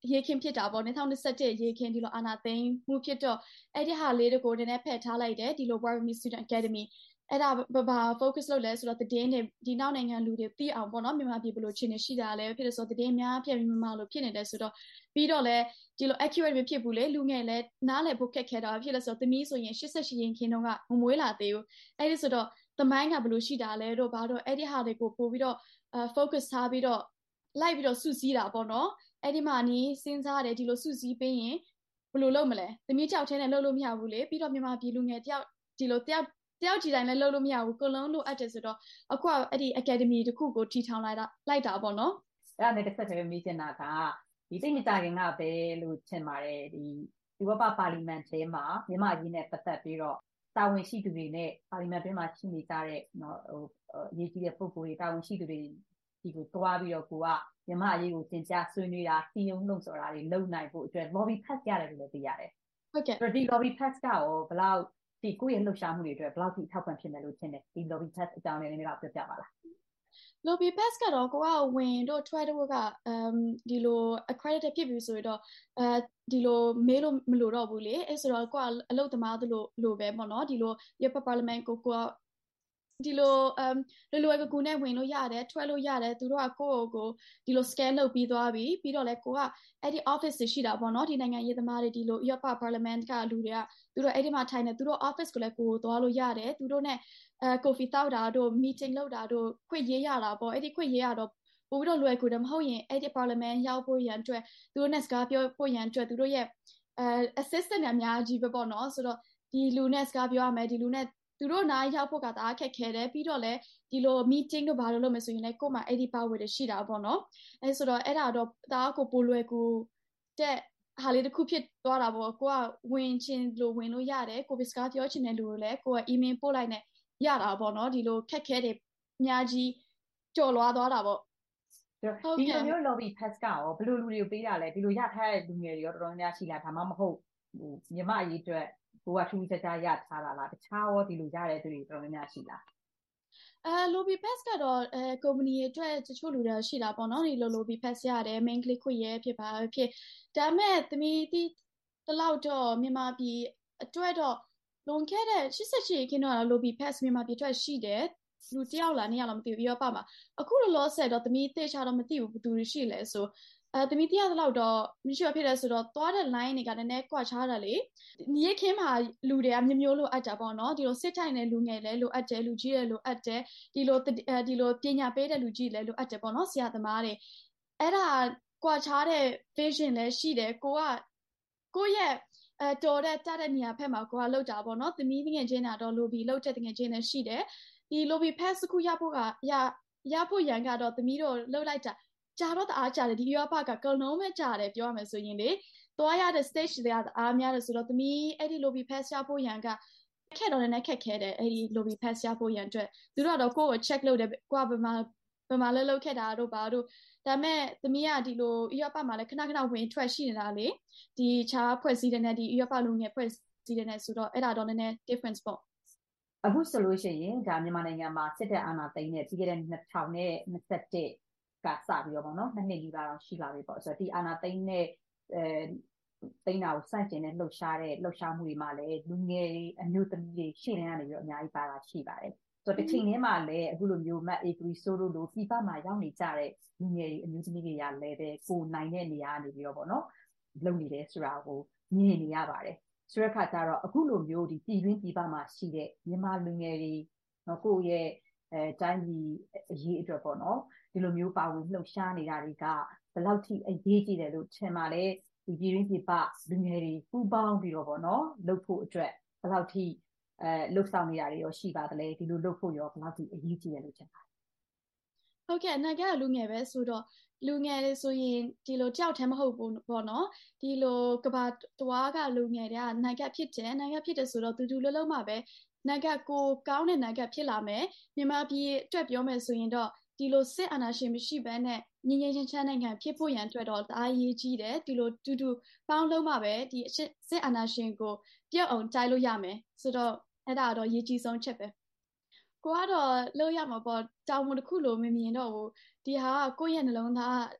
ရေခင်းဖြစ်တာပေါ့၂၀၂၁ရေခင်းဒီလိုအာနာသိန်းမှုဖြစ်တော့အဲ့ဒီဟာလေးတွေကိုနည်းနည်းဖက်ထားလိုက်တယ်ဒီလို Burmese Student Academy အဲ့ဒါဘာ focus လုပ်လဲဆိုတော့တည်င်းတွေဒီနောက်နိုင်ငံလူတွေသိအောင်ပေါ့နော်မြန်မာပြည်ဘယ်လိုအခြေအနေရှိတာလဲဖြစ်လို့ဆိုတော့တည်င်းများပြည့်မြန်မာလိုဖြစ်နေတယ်ဆိုတော့ပြီးတော့လဲဒီလို accurate မဖြစ်ဘူးလေလူငယ်လဲနားလည်ဖို့ခက်ခဲတာဖြစ်လို့ဆိုတော့သမီးဆိုရင်၈၈ရင်ခင်းတော့ကမမွေးလာသေးဘူးအဲ့ဒီဆိုတော့သမိုင်းကဘယ်လိုရှိတာလဲတော့ဘာတော့အဲ့ဒီဟာတွေကိုပို့ပြီးတော့ focus ထားပြီးတော့လိုက်ပြီးတော့စုစည်းတာပေါ့နော်အဲ့ဒီမှာနီးစဉ်းစားတယ်ဒီလိုစုစည်းပေးရင်ဘယ်လိုလုပ်မလဲသမီးကြောက်ထဲနဲ့လှုပ်လို့မရဘူးလေပြီးတော့မြန်မာပြည်လူငယ်တယောက်ဒီလိုတယောက်တယောက်ကြည်တိုင်းလည်းလှုပ်လို့မရဘူးကိုလုံးလို့အပ်တယ်ဆိုတော့အခုကအဲ့ဒီ academy တခုကိုထီထောင်လိုက်တာလိုက်တာပေါ့နော်အဲ့ဒါနဲ့တစ်ဆက်တည်းမေးချင်တာကဒီတိတ်မကြခင်ကပဲလို့ထင်ပါတယ်ဒီဒီဝပပါလီမန်ထဲမှာမြန်မာအရေးနဲ့ပတ်သက်ပြီးတော့တာဝန်ရှိသူတွေနဲ့ပါလီမန်တွင်းမှာရှိနေကြတဲ့နော်ဟိုအရေးကြီးတဲ့ပုဂ္ဂိုလ်တွေတာဝန်ရှိသူတွေဒီကိုတွားပြီးတော့ကိုကမြန်မာအရေးကိုသင်ကြားဆွေးနွေးတာစီယုံလှုံ့ဆော်တာတွေလုပ်နိုင်ဖို့အတွက် lobby pass ရတယ်လို့လည်းသိရတယ်ဟုတ်ကဲ့ဒီ lobby pass ကရောဘယ်လောက်ဒီကိုယ့်ရဲ့လှုပ်ရှားမှုတွေအတွက်ဘယ်လောက်ထိထောက်ပံ့ဖြစ်မယ်လို့ထင်တယ်ဒီ lobby pass အကြောင်းလေးနည်းနည်းတော့ပြောပြပါလား lobby pass ကတော့ကိုကဝင်တော့ထွက်တော့ကအမ်ဒီလို accredited ဖြစ်ပြီဆိုတော့အဲဒီလိုမေးလို့မလို့တော့ဘူးလေအဲဆိုတော့ကိုကအလုပ်သမားတို့လိုလိုပဲပေါ့နော်ဒီလို European Parliament ကိုကိုကဒီလိုအမ်လွယ်လွယ်ကူကူနဲ့ဝင်လို့ရတယ်ထွက်လို့ရတယ်သူတို့ကကိုယ့်ကိုဒီလို scan လုပ်ပြီးသွားပြီပြီးတော့လဲကိုကအဲ့ဒီ office ရှိတာပေါ့နော်ဒီနိုင်ငံရေးသမားတွေဒီလို European Parliament ကလူတွေကသူတို့အဲ့ဒီမှာထိုင်နေသူတို့ office ကိုလည်းကိုကိုသွားလို့ရတယ်သူတို့ ਨੇ အဲ coffee တောက်တာတို့ meeting လုပ်တာတို့ခွင့်ရေးရတာပေါ့အဲ့ဒီခွင့်ရေးရတော့ပို့ပြီးတော့လွယ်ကူတယ်မဟုတ်ရင်အဲ့ဒီ Parliament ရောက်ဖို့ရန်အတွက်သူတို့ ਨੇ စကားပြောဖို့ရန်အတွက်သူတို့ရဲ့အဲ assistant အများကြီးပဲပေါ့နော်ဆိုတော့ဒီလူ ਨੇ စကားပြောရမယ်ဒီလူ ਨੇသူတို့နားရောက်ဖို့ကတအားခက်ခဲတယ်ပြီးတော့လဲဒီလို meeting တို့ဘာလို့လုပ်မယ်ဆိုရင်လည်းကို့မှာအဲ့ဒီ power တွေရှိတာပေါ့နော်အဲဆိုတော့အဲ့ဒါတော့တအားကိုပိုလွယ်ကူတဲ့ဟာလေးတစ်ခုဖြစ်သွားတာပေါ့ကိုကဝင်ချင်းလို့ဝင်လို့ရတယ်ကိုဘစ်စကားပြောချင်တဲ့လူတွေလည်းကိုက email ပို့လိုက်နဲ့ရတာပေါ့နော်ဒီလိုခက်ခဲတယ်အများကြီးကြော်လွားသွားတာပေါ့ဒီလိုမျိုး lobby pass ကရောဘယ်လိုလူတွေကိုပေးတာလဲဒီလိုရထားတဲ့လူငယ်တွေရောတော်တော်များများရှိလားဒါမှမဟုတ်ဟိုမြန်မာအရေးအတွက်ကိုကထူးခြားခြားရထားတာလားတခြားရောဒီလိုရတဲ့သူတွေတော်တော်များများရှိလားအဲ lobby pass ကတော့အဲ company အတွက်တချို့လူတွေရှိတာပေါ့နော်ဒီလို lobby pass ရတယ် main click ခွင့်ရဖြစ်ပါဖြစ်ဒါပေမဲ့သမီးဒီတလောက်တော့မြန်မာပြည်အတွက်တော့လွန်ခဲ့တဲ့၈၈ခင်းတော့ lobby pass မြန်မာပြည်အတွက်ရှိတယ်လူတယောက်လားနှစ်ယောက်လားမသိဘူးရောပါမှာအခုလောလောဆယ်တော့သမီးသိချတော့မသိဘူးဘယ်သူတွေရှိလဲဆိုအဲသမီးတယောက်လောက်တော့မရှိဖြစ်တယ်ဆိုတော့သွားတဲ့ line တွေကလည်းနည်းကွာချားတာလေညီခင်းမှာလူတွေကမျိုးမျိုးလိုအပ်တာပေါ့နော်ဒီလိုစစ်ထိုင်တဲ့လူငယ်လည်းလိုအပ်တယ်လူကြီးလည်းလိုအပ်တယ်ဒီလိုဒီလိုပညာပေးတဲ့လူကြီးလည်းလိုအပ်တယ်ပေါ့နော်ဆရာသမားတွေအဲ့ဒါကွာချားတဲ့ vision လည်းရှိတယ်ကိုကကိုရဲ့အဲတော်တဲ့တတဲ့နေရာဖက်မှာကိုကလောက်တာပေါ့နော်သမီးငယ်ချင်းတော့ lobby လောက်တဲ့ငယ်ချင်းလည်းရှိတယ်ဒီ lobby pass ခုရဖို့ကရရဖို့ရန်ကတော့သမီးတို့လောက်လိုက်တာကြာတော့တအားကြာတယ်ဒီ Europe ကကလုံးပဲကြာတယ်ပြောရမယ်ဆိုရင်လေသွားရတဲ့ stage တွေကအားများတယ်ဆိုတော့သမီးအဲ့ဒီ lobby pass ရဖို့ရန်ကခက်တော့လည်းခက်ခဲတယ်အဲ့ဒီ lobby pass ရဖို့ရန်အတွက်သူတို့ကတော့ကိုယ့်ကို check လုပ်တယ်ကိုကဘယ်မှာဘယ်မှာလဲလုပ်ခဲ့တာတို့ဘာတို့ဒါပေမဲ့သမီးကဒီလို Europe မှာလည်းခဏခဏဝင်ထွက်ရှိနေတာလေဒီခြားဖွဲ့စည်းတဲ့နဲ့ဒီ Europe လူငယ်ဖွဲ့စည်းတဲ့နဲ့ဆိုတော့အဲ့ဒါတော့နည်းနည်း difference ပေါ့အခုဆိုလို့ရှိရင်ဒါမြန်မာနိုင်ငံမှာစစ်တပ်အာဏာသိမ်းတဲ့ပြီးခဲ့တဲ့၂၀၂၁ကစပြီးတော့ပေါ့နော်နှစ်နှစ်ကြီးပါတော့ရှိလာပြီပေါ့ဆိုတော့ဒီအာဏာသိမ်းတဲ့အဲသိမ်းတာကိုစတင်တဲ့လှုပ်ရှားတဲ့လှုပ်ရှားမှုတွေမှာလည်းလူငယ်တွေအမျိုးသမီးတွေရှေ့တန်းကနေပြီးတော့အများကြီးပါတာရှိပါတယ်ဆိုတော့တစ်ချိန်ထဲမှာလည်းအခုလိုမျိုးမတ်အေဂရီဆိုလို့လို့ပြပမှာရောက်နေကြတဲ့လူငယ်တွေအမျိုးသမီးတွေရလည်းပဲကိုနိုင်တဲ့နေရာကနေပြီးတော့ပေါ့နော်လုပ်နေတယ်ဆိုတာကိုမြင်နေရပါတယ်ဆိုတဲ့အခါကျတော့အခုလိုမျိုးဒီပြည်တွင်းပြည်ပမှာရှိတဲ့မြန်မာလူငယ်တွေနော်ကိုယ့်ရဲ့အဲတိုင်းပြည်အရေးအတွက်ပေါ့နော်ဒီလိုမျိုးပါဝင်လှုပ်ရှားနေတာတွေကဘယ်လောက်ထိအရေးကြီးတယ်လို့ထင်ပါလဲဒီပြည်တွင်းပြည်ပလူငယ်တွေပူးပေါင်းပြီးတော့ပေါ့နော်လှုပ်ဖို့အတွက်ဘယ်လောက်ထိအဲလှုပ်ဆောင်နေတာတွေရောရှိပါသလဲဒီလိုလှုပ်ဖို့ရောဘယ်လောက်ထိအရေးကြီးတယ်လို့ထင်ပါလဲဟုတ်ကဲ့နိုင်ငံလူငယ်ပဲဆိုတော့လူငယ်တွေဆိုရင်ဒီလိုကြောက်တယ်မဟုတ်ဘူးပေါ့နော်ဒီလိုကဘာတွားကလူငယ်တွေကနိုင်ငံဖြစ်တယ်နိုင်ငံဖြစ်တယ်ဆိုတော့တူတူလုံးလုံးမှာပဲနိုင်ငံကိုကောင်းတဲ့နိုင်ငံဖြစ်လာမယ်မြန်မာပြည်အတွက်ပြောမယ်ဆိုရင်တော့ဒီလိုစစ်အာဏာရှင်မရှိဘဲနဲ့ငြိမ်းငြိမ်းချမ်းချမ်းနိုင်ငံဖြစ်ဖို့ရန်အတွက်တော့အားရေးကြီးတယ်ဒီလိုတူတူပေါင်းလုံးမှာပဲဒီစစ်အာဏာရှင်ကိုပြုတ်အောင်တိုက်လို့ရမယ်ဆိုတော့အဲ့ဒါတော့ရေးကြီးဆုံးချက်ပဲကိုကတော့လို့ရမှာပေါ့တောင်းမတစ်ခုလို့မမြင်တော့ဘူးဒီဟာကိုယ့်ရဲ့နှလုံးသား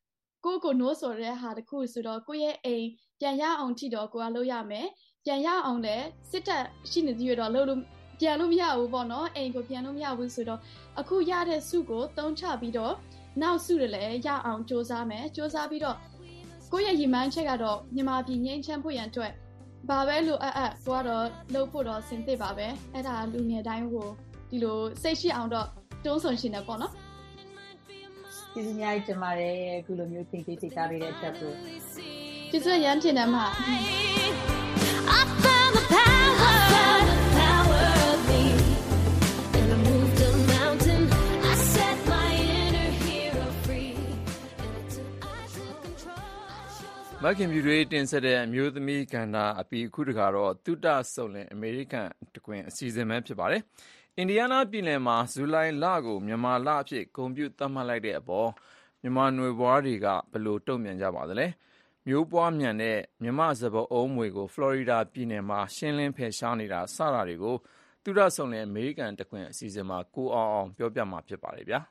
ကိုကိုနိုးဆိုတဲ့ဟာတခုဆိုတော့ကိုရဲ့အိမ်ပြန်ရအောင်ထိတော့ကိုကလုပ်ရမယ်ပြန်ရအောင်လဲစစ်တပ်ရှိနေသေးရတော့လုပ်လို့ပြန်လို့မရဘူးပေါ့နော်အိမ်ကိုပြန်လို့မရဘူးဆိုတော့အခုရတဲ့စုကိုတုံးချပြီးတော့နောက်စုရလဲရအောင်စ조사မယ်စ조사ပြီးတော့ကိုရဲ့ရည်မှန်းချက်ကတော့မြန်မာပြည်ငြိမ်းချမ်းဖို့ရန်အတွက်ဘာပဲလို့အပ်ကိုကတော့လုပ်ဖို့တော့စဉ်းသစ်ပါပဲအဲ့ဒါလူငယ်တိုင်းကိုဒီလိုစိတ်ရှိအောင်တော့တွန်းဆုံရှင်နေပေါ့နော်ကျေးဇူးများကြီးတင်ပါတယ်အခုလိုမျိုးသင်ပေးချတာလေးတဲ့အတွက်ကိုကျေးဇူးရမ်းတင်တယ်မှာမခင်ပြူတွေတင်ဆက်တဲ့အမျိုးသမီးကဏ္ဍအပြီးအခုတခါတော့တုဒဆုံလင်အမေရိကန်တကွင်အစီအစဉ်ပဲဖြစ်ပါတယ်။အင်ဒီယားနားပြည်နယ်မှာဇူလိုင်လကိုမြန်မာလအဖြစ်ဂုဏ်ပြုသတ်မှတ်လိုက်တဲ့အပေါ်မြန်မာနွယ်ဘွားတွေကဘယ်လိုတုံ့ပြန်ကြပါသလဲ။မျိုးပွားမြန်တဲ့မြန်မာစပါးအုံးမွေကိုဖလော်ရီဒါပြည်နယ်မှာရှင်းလင်းဖယ်ရှားနေတာစတာတွေကိုတုဒဆုံလင်အမေရိကန်တကွင်အစီအစဉ်မှာကိုအောင်အောင်ပြောပြမှာဖြစ်ပါတယ်ဗျာ။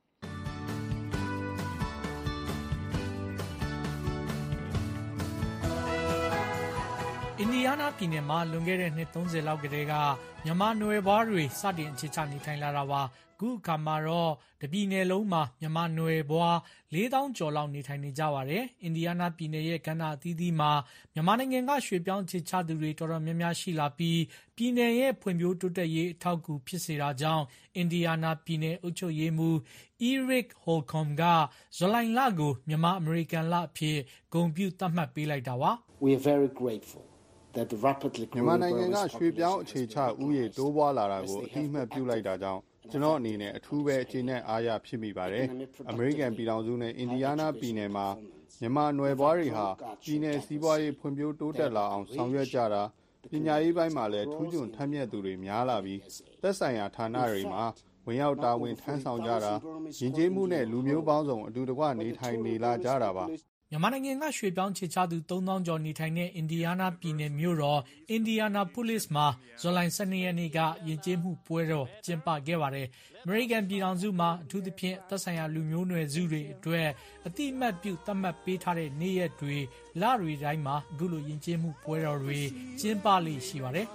အင်ဒီယားနားပြည်နယ်မှာလွန်ခဲ့တဲ့နှစ်သုံးဆယ်လောက်ကတည်းကမြန်မာနွယ်ဘွားတွေစတင်အခြေချနေထိုင်လာတာပါခုအခါမှာတော့တပြည်နယ်လုံးမှာမြန်မာနွယ်ဘွားလေးသောင်းကျော်လောက်နေထိုင်နေကြပါတယ်အင်ဒီယားနားပြည်နယ်ရဲ့ကဏ္ဍအသီးသီးမှာမြန်မာနိုင်ငံကရွှေပြောင်းအခြေချသူတွေတော်တော်များများရှိလာပြီးပြည်နယ်ရဲ့ဖွံ့ဖြိုးတိုးတက်ရေးအထောက်အကူဖြစ်စေတာကြောင့်အင်ဒီယားနားပြည်နယ်အုပ်ချုပ်ရေးမှူး Eric Holcomb ကဇူလိုင်လကိုမြန်မာအမေရိကန်လအဖြစ်ဂုဏ်ပြုသတ်မှတ်ပေးလိုက်တာပါ We are very grateful မြန်မာနိုင်ငံကရွှေပြောင်းအခြေချဥယေတိုးပွားလာတာကိုအတိအမှတ်ပြုလိုက်တာကြောင့်ကျွန်တော်အနေနဲ့အထူးပဲအခြေနဲ့အားရဖြစ်မိပါတယ်။အမေရိကန်ပြည်ထောင်စုနဲ့အင်ဒီယားနားပြည်နယ်မှာမြန်မာနွယ်ဘွားတွေဟာပြည်နယ်စီးပွားရေးဖွံ့ဖြိုးတိုးတက်လာအောင်ဆောင်ရွက်ကြတာပညာရေးပိုင်းမှာလည်းထူးချွန်ထက်မြက်သူတွေများလာပြီးသက်ဆိုင်ရာဌာနတွေမှာဝင်ရောက်တာဝန်ထမ်းဆောင်ကြတာယဉ်ကျေးမှုနဲ့လူမျိုးပေါင်းစုံအတူတကွနေထိုင်နေလာကြတာပါမြန်မာနိုင်ငံကရွှေပြောင်းခြေချသူသုံးသောင်းကျော်နေထိုင်တဲ့အင်ဒီယားနားပြည်နယ်မြို့တော်အင်ဒီယာနာပိုလစ်မှာဇူလိုင်၁၂ရက်နေ့ကယဉ်ကျေးမှုပွဲတော်ကျင်းပခဲ့ပါတယ်။အမေရိကန်ပြည်ထောင်စုမှာအထူးသဖြင့်သက်ဆိုင်ရာလူမျိုးနွယ်စုတွေအတွက်အတိအမှတ်ပြုသတ်မှတ်ပေးထားတဲ့နေ့ရက်တွေလတွေတိုင်းမှာအခုလိုယဉ်ကျေးမှုပွဲတော်တွေကျင်းပလေ့ရှိပါတယ်။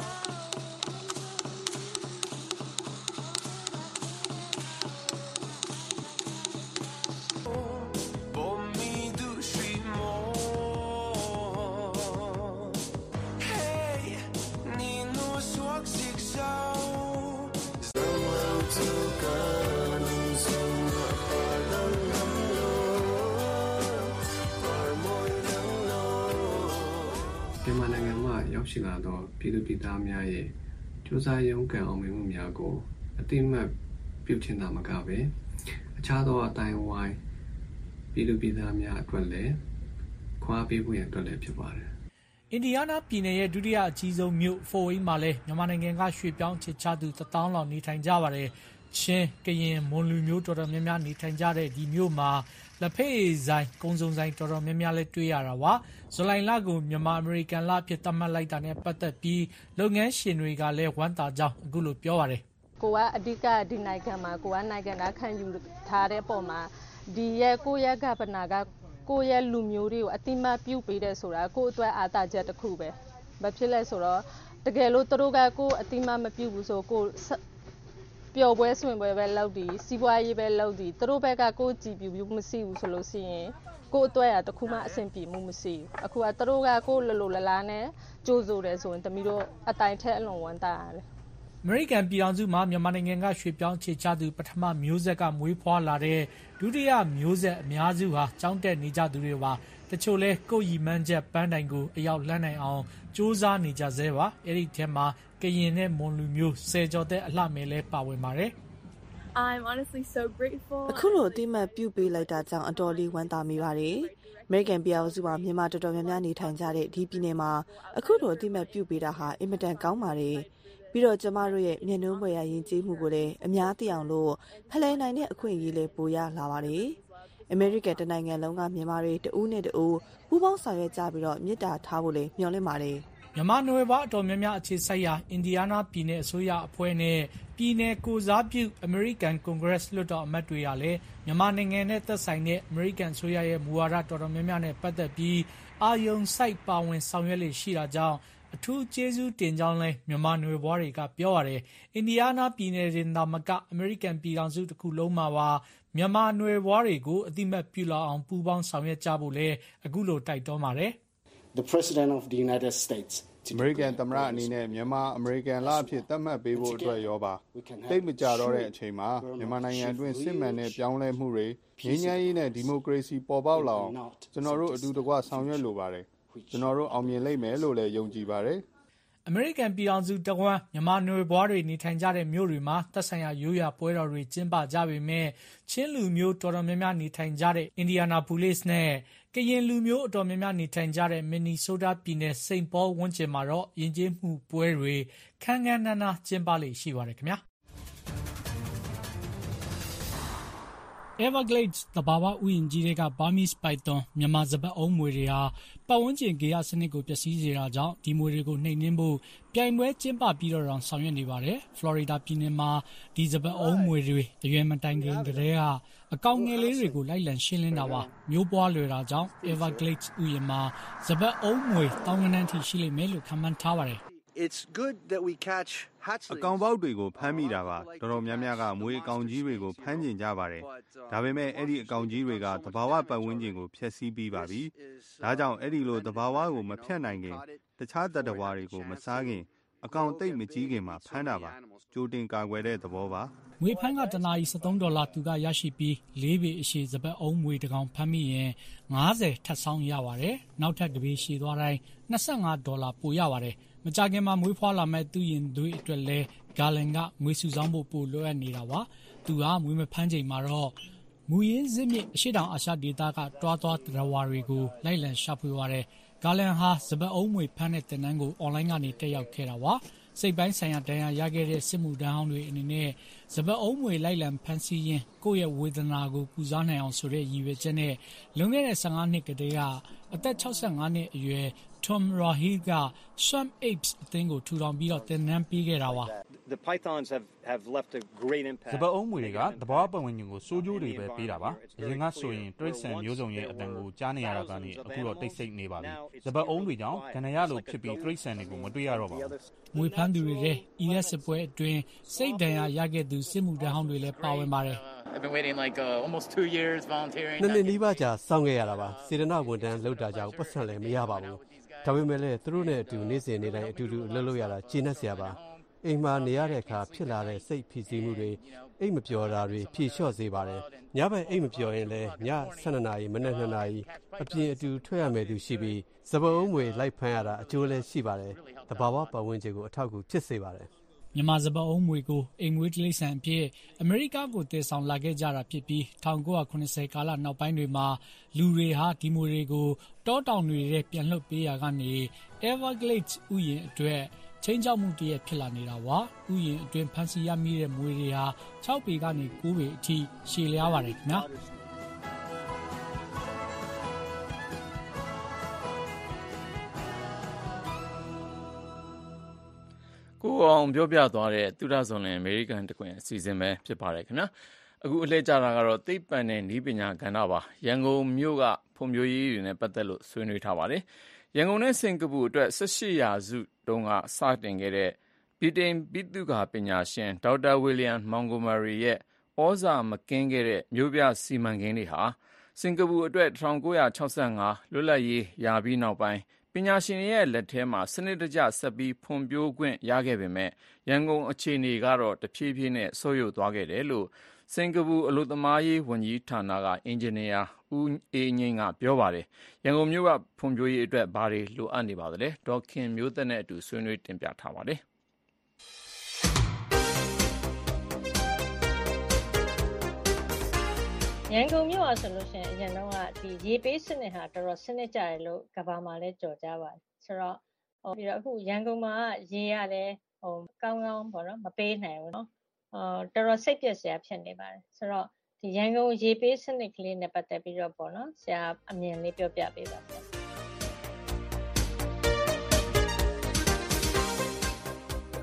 မြန်မာနိုင်ငံမှာရောက်ရှိလာသောပြည်သူပြည်သားများရဲ့ကြိုးစားရုန်းကန်အောင်မြင်မှုများကိုအတိအမှတ်ပြုချင်တာမကပဲအခြားသောအတိုင်းဝိုင်းပြည်သူပြည်သားများအတွက်လည်းခွာပေးဖို့ရအတွက်လည်းဖြစ်ပါတယ်အင်ဒီယားနားပြည်နယ်ရဲ့ဒုတိယအကြီးဆုံးမြို့ဖိုဝိန်းမှာလည်းမြန်မာနိုင်ငံကရွှေပြောင်းခြေချသူတစ်သောင်းလောက်နေထိုင်ကြပါတယ်ချင်းကရင်မွန်လူမျိုးတော်တော်များများနေထိုင်ကြတဲ့ဒီမြို့မှာလက်ဖက်ဆိုင်ကုန်းစုံဆိုင်တော်တော်များများလည်းတွေ့ရတာပါဇူလိုင်လကိုမြန်မာအမေရိကန်လဖြစ်သတ်မှတ်လိုက်တာနဲ့ပတ်သက်ပြီးလုပ်ငန်းရှင်တွေကလည်းဝမ်းသာကြောင်းအခုလိုပြောပါတယ်ကိုကအဓိကဒီနိုင်ငံမှာကိုကနိုင်ငံသားခံယူထားတဲ့ပုံမှာဒီရဲ့ကိုရဲ့ကပနာကကိုရဲ့လူမျိုးတွေကိုအတိမတ်ပြုတ်ပေးတယ်ဆိုတာကိုအတွက်အာသာချက်တစ်ခုပဲဘာဖြစ်လဲဆိုတော့တကယ်လို့သူတို့ကကိုအတိမတ်မပြုတ်ဘူးဆိုကိုပျော်ပွဲဆွင်ပွဲပဲလောက်ဒီစီးပွားရေးပဲလောက်ဒီသူတို့ဘက်ကကိုကြည်ပြူပြူမရှိဘူးဆိုလို့ရှိရင်ကိုအတွက်ရတခုမှအဆင်ပြေမှုမရှိဘူးအခုကသူတို့ကကိုလလိုလလားနဲ့ကြိုးစိုးတယ်ဆိုရင်တမီတို့အတိုင်ထက်အလွန်ဝမ်းသာရတယ်အမေရိကန်ပြည်ထောင်စုမှာမြန်မာနိုင်ငံကရွှေပြောင်းခြေချသူပထမမျိုးဆက်ကမွေးဖွားလာတဲ့ဒုတိယမျိုးဆက်အများစုဟာကျောင်းတက်နေကြသူတွေပါတချို့လဲကိုယ်ရီမန်းချက်ပန်းတိုင်ကိုအရောက်လှမ်းနိုင်အောင်စူးစမ်းနေကြသေးပါအဲ့ဒီထဲမှာကရင်နဲ့မွန်လူမျိုးဆယ်ကျော်တဲ့အလှမယ်လဲပါဝင်ပါတယ် I'm honestly so grateful အခုလိုအတိမတ်ပြုတ်ပေးလိုက်တာကြောင့်အတော်လေးဝမ်းသာမိပါတယ်အမေရိကန်ပြည်ထောင်စုမှာမြန်မာတော်တော်များများနေထိုင်ကြတဲ့ဒီပြည်နယ်မှာအခုလိုအတိမတ်ပြုတ်ပေးတာဟာအင်မတန်ကောင်းပါတယ်ပြီးတော့ကျမတို့ရဲ့မျက်နှာမွေရယဉ်ကျေးမှုကိုလည်းအများသိအောင်လို့ဖလှယ်နိုင်တဲ့အခွင့်အရေးလေးပိုရလာပါတယ်အမေရိကန်တနိုင်ငံလုံးကမြန်မာတွေတဦးနဲ့တဦးပူးပေါင်းဆောင်ရွက်ကြပြီးတော့မြစ်တာထားဖို့လည်းမျှော်လင့်ပါတယ်မြန်မာနွယ်ဘွားအတော်များများအခြေစိုက်ရာအင်ဒီယားနားပြည်နယ်အစိုးရအဖွဲ့နဲ့ပြည်နယ်ကိုစားပြုအမေရိကန်ကွန်ဂရက်လွှတ်တော်အမတ်တွေကလည်းမြန်မာနိုင်ငံနဲ့သက်ဆိုင်တဲ့အမေရိကန်အစိုးရရဲ့မူဝါဒတော်တော်များများနဲ့ပတ်သက်ပြီးအာယုံစိုက်ပါဝင်ဆောင်ရွက်လေရှိတာကြောင့်အထူးကျေးဇူးတင်ကြောင်းလဲမြန်မာနွယ်ဘွားတွေကပြောရတယ်။အင်ဒီယားနားပြည်နယ်တင်သာမကအမေရိကန်ပြည်ထောင်စုတစ်ခုလုံးမှာပါမြန်မာနွယ်ဘွားတွေကိုအတိမတ်ပြုလာအောင်ပူးပေါင်းဆောင်ရွက်ကြဖို့လဲအခုလိုတိုက်တွန်းပါတယ်။ The President of the United States အမေရိကန်သမ္မတအနေနဲ့မြန်မာအမေရိကန်လအဖြစ်သတ်မှတ်ပေးဖို့အတွက်ရောပါတိတ်မကြတော့တဲ့အချိန်မှာမြန်မာနိုင်ငံအတွင်းစစ်မှန်တဲ့ပြောင်းလဲမှုတွေငြိမ်းချမ်းရေးနဲ့ဒီမိုကရေစီပေါ်ပေါက်လာအောင်ကျွန်တော်တို့အတူတကွဆောင်ရွက်လိုပါတယ်ကျွန်တော်တို့အောင်မြင်လိမ့်မယ်လို့လည်းယုံကြည်ပါတယ်အမေရိကန်ပြည်ထောင်စုတဝန်းမြန်မာနွယ်ဘွားတွေနေထိုင်ကြတဲ့မြို့တွေမှာသက်ဆိုင်ရာရိုးရာပွဲတော်တွေကျင်းပကြပေမဲ့ချင်းလူမျိုးတော်တော်များများနေထိုင်ကြတဲ့အင်ဒီယာနာပိုလိစ်နဲ့ကရင်လူမျိုးအတော်များများနေထိုင်ကြတဲ့မင်နီဆိုးတားပြည်နယ်စိန့်ပေါဝန်းကျင်မှာတော့ယဉ်ကျေးမှုပွဲတွေခမ်းခမ်းနားနားကျင်းပလေရှိပါတယ်ခင်ဗျာEverglades တဘာဝဥယျာဉ်ကြီးတွေက Burmese python မြန်မာစပတ်အုံးမွေတွေဟာပတ်ဝန်းကျင်ဂေဟစနစ်ကိုပျက်စီးစေတာကြောင့်ဒီမွေတွေကိုနှိမ်နင်းဖို့ပြိုင်ပွဲကျင်းပပြီးတော့ဆောင်ရွက်နေပါတယ်။ Florida ပြည်နယ်မှာဒီစပတ်အုံးမွေတွေအရွယ်မတိုင်ခင်ကတည်းကအကောင်ငယ်လေးတွေကိုလိုက်လံရှင်းလင်းတာပါ။မျိုးပွားလွယ်တာကြောင့် Everglades ဥယျာဉ်မှာစပတ်အုံးမွေတောင်းကနန်းထိရှိလိမ့်မယ်လို့ခန့်မှန်းထားပါတယ်။ It's good that we catch အကောင်ပေါက်တွေကိုဖမ်းမိတာပါတော်တော်များများကမွေးအကောင်ကြီးတွေကိုဖမ်းကျင်ကြပါတယ်ဒါပေမဲ့အဲ့ဒီအကောင်ကြီးတွေကသဘာဝပတ်ဝန်းကျင်ကိုဖျက်ဆီးပြီးပါပြီဒါကြောင့်အဲ့ဒီလိုသဘာဝကိုမဖျက်နိုင်ခင်တခြားတတ္တဝါတွေကိုမစားခင်အကောင်သိပ်မကြီးခင်မှာဖမ်းတာပါကြိုတင်ကာကွယ်တဲ့သဘောပါငွေဖမ်းကတနာရီ73ဒေါ်လာသူကရရှိပြီးလေးပေအရှိစပတ်အုံးမွေတကောင်ဖမ်းမိရင်50ထပ်ဆောင်ရပါတယ်နောက်ထပ်တစ်ပေရှည်သွားတိုင်း25ဒေါ်လာပိုရပါတယ်မကြခင်မှာမွေးဖွားလာမဲ့သူရင်သွေးအတွက်လဲဂါလန်ကငွေစုဆောင်ဖို့ပို့လွှဲနေတာပါသူဟာမွေးမဖမ်းချိန်မှာတော့မူရင်းစစ်မြစ်အရှိတောင်အာရှဒေသကတွားသွားတရဝါတွေကိုလိုက်လံရှာဖွေရတယ်ဂါလန်ဟာစပတ်အုံးမွေဖမ်းတဲ့တင်နန်းကိုအွန်လိုင်းကနေတက်ရောက်ခဲ့တာပါစိတ်ပိုင်းဆိုင်ရာတရားရခဲ့တဲ့စစ်မှုထမ်းဟောင်းတွေအနေနဲ့စပတ်အုံးမွေလိုက်လံဖမ်းဆီးရင်းကိုယ့်ရဲ့ဝေဒနာကိုကုစားနိုင်အောင်ဆိုတဲ့ရည်ရွယ်ချက်နဲ့လွန်ခဲ့တဲ့15နှစ်ကတည်းကအသက်65နှစ်အရွယ်Tom Rahil က Swamp Apes အသင်းကိုထူထောင်ပြီးတော့တင်နန်းပေးခဲ့တာပါ The pythons have have left a great impact စပတ်အုံးမွေတွေကတဘာပတ်ဝန်းကျင်ကိုစိုးကျိုးတွေပဲပေးတာပါအရင်ကဆိုရင်တွိဆန်မျိုးစုံရဲ့အတန်ကိုကြားနေရတာကနေအခုတော့တိတ်ဆိတ်နေပါပြီစပတ်အုံးတွေကြောင့်ကဏရလိုဖြစ်ပြီးတွိဆန်တွေကိုမတွေ့ရတော့ပါဘူးမွေဖမ်းသူတွေရဲ့အီရက်စပွဲအတွင်းစိတ်ဒဏ်ရာရခဲ့သူစစ်မှုထမ်းဟောင်းတွေလည်းပါဝင်ပါတယ် I've been waiting like uh, almost two years volunteering နှစ်နှစ်နီးပါးကြာစောင့်ခဲ့ရတာပါစေတနာဝန်ထမ်းလုပ်တာကြောင့်ပတ်စံလည်းမရပါဘူးဒါပေမဲ့လည်းသူတို့နဲ့အတူနေ့စဉ်နေ့တိုင်းအတူတူလှုပ်လှုပ်ရတာကျေနပ်စရာပါအိမ်မှာနေရတဲ့အခါဖြစ်လာတဲ့စိတ်ဖိစီးမှုတွေအိမ်မပျော်တာတွေဖြေလျှော့စေပါတယ်ညဘက်အိမ်မပျော်ရင်လည်းည12နာရီမနက်2နာရီအပြင်အတူထွက်ရမယ်သူရှိပြီးစပအုံးမွေလိုက်ဖမ်းရတာအကျိုးလည်းရှိပါတယ်တဘာဝပတ်ဝန်းကျင်ကိုအထောက်အကူဖြစ်စေပါတယ်မြန်မာစပတ်အုံးမွေကိုအိမ်ငွေတိရစ္ဆာန်အဖြစ်အမေရိကကိုတည်ဆောင်လာခဲ့ကြတာဖြစ်ပြီး1990ကာလနောက်ပိုင်းတွေမှာလူတွေဟာဒီမွေတွေကိုတောတောင်တွေထဲပြန်လှုပ်ပေးရကနေ Everglades ဥယျာဉ်အတွက်ချင်းချောက်မှုတရက်ဖြစ်လာနေတာပါဥယျာဉ်အတွင်းဖန်စီရမိတဲ့မွေတွေဟာ6ပေကနေ9ပေအထိရှည်လျားပါတယ်ခင်ဗျာကိုအောင်ပြောပြသွားတဲ့သူရဇွန်လင်အမေရိကန်တကွင်အစီအစဉ်ပဲဖြစ်ပါတယ်ခင်ဗျာအခုအလှည့်ကြတာကတော့သိပ္ပံနဲ့နည်းပညာကဏ္ဍပါရန်ကုန်မြို့ကဖွံ့ဖြိုးရေးတွေနဲ့ပတ်သက်လို့ဆွေးနွေးထားပါတယ်ရန်ကုန်နဲ့စင်ကာပူအတွက်18ရာစုတုန်းကစတင်ခဲ့တဲ့ဗြိတိန်ပြည်သူ့ကပညာရှင်ဒေါက်တာဝီလျံမောင်ဂိုမာရီရဲ့ဩဇာမကင်းခဲ့တဲ့မြို့ပြစီမံကိန်းတွေဟာစင်ကာပူအတွက်1965လွတ်လပ်ရေးရပြီးနောက်ပိုင်းပညာရှင်ရဲ့လက်ထဲမှာစနစ်တကျဆက်ပြီးဖွံ့ဖြိုးခွင့်ရခဲ့ပေမဲ့ရန်ကုန်အခြေအနေကတော့တဖြည်းဖြည်းနဲ့ဆုတ်ယုတ်သွားခဲ့တယ်လို့စင်ကာပူအလုပ်သမားရေးဝန်ကြီးဌာနကအင်ဂျင်နီယာဦးအေးငိမ့်ကပြောပါတယ်ရန်ကုန်မြို့ကဖွံ့ဖြိုးရေးအတွက်ဘာတွေလိုအပ်နေပါသလဲဒေါက်ခင်မျိုးသက်နဲ့အတူဆွေးနွေးတင်ပြထားပါတယ်ရန်ကုန်မြို့อ่ะဆိုလို့ရှိရင်အရင်တော့ကဒီရေပေးစနစ်ဟာတော်တော်စနစ်ကျတယ်လို့ကမ္ဘာမှာလည်းကြော်ကြားပါတယ်ဆိုတော့ဟိုပြီးတော့အခုရန်ကုန်မှာရေရတယ်ဟိုကောင်းကောင်းပေါ့နော်မပေးနိုင်ဘူးเนาะအော်တော်တော်စိတ်ပျက်စရာဖြစ်နေပါတယ်ဆိုတော့ဒီရန်ကုန်ရေပေးစနစ်ကလေးနဲ့ပတ်သက်ပြီးတော့ပေါ့နော်ဆရာအမြင်လေးပြောပြပေးပါဆရာ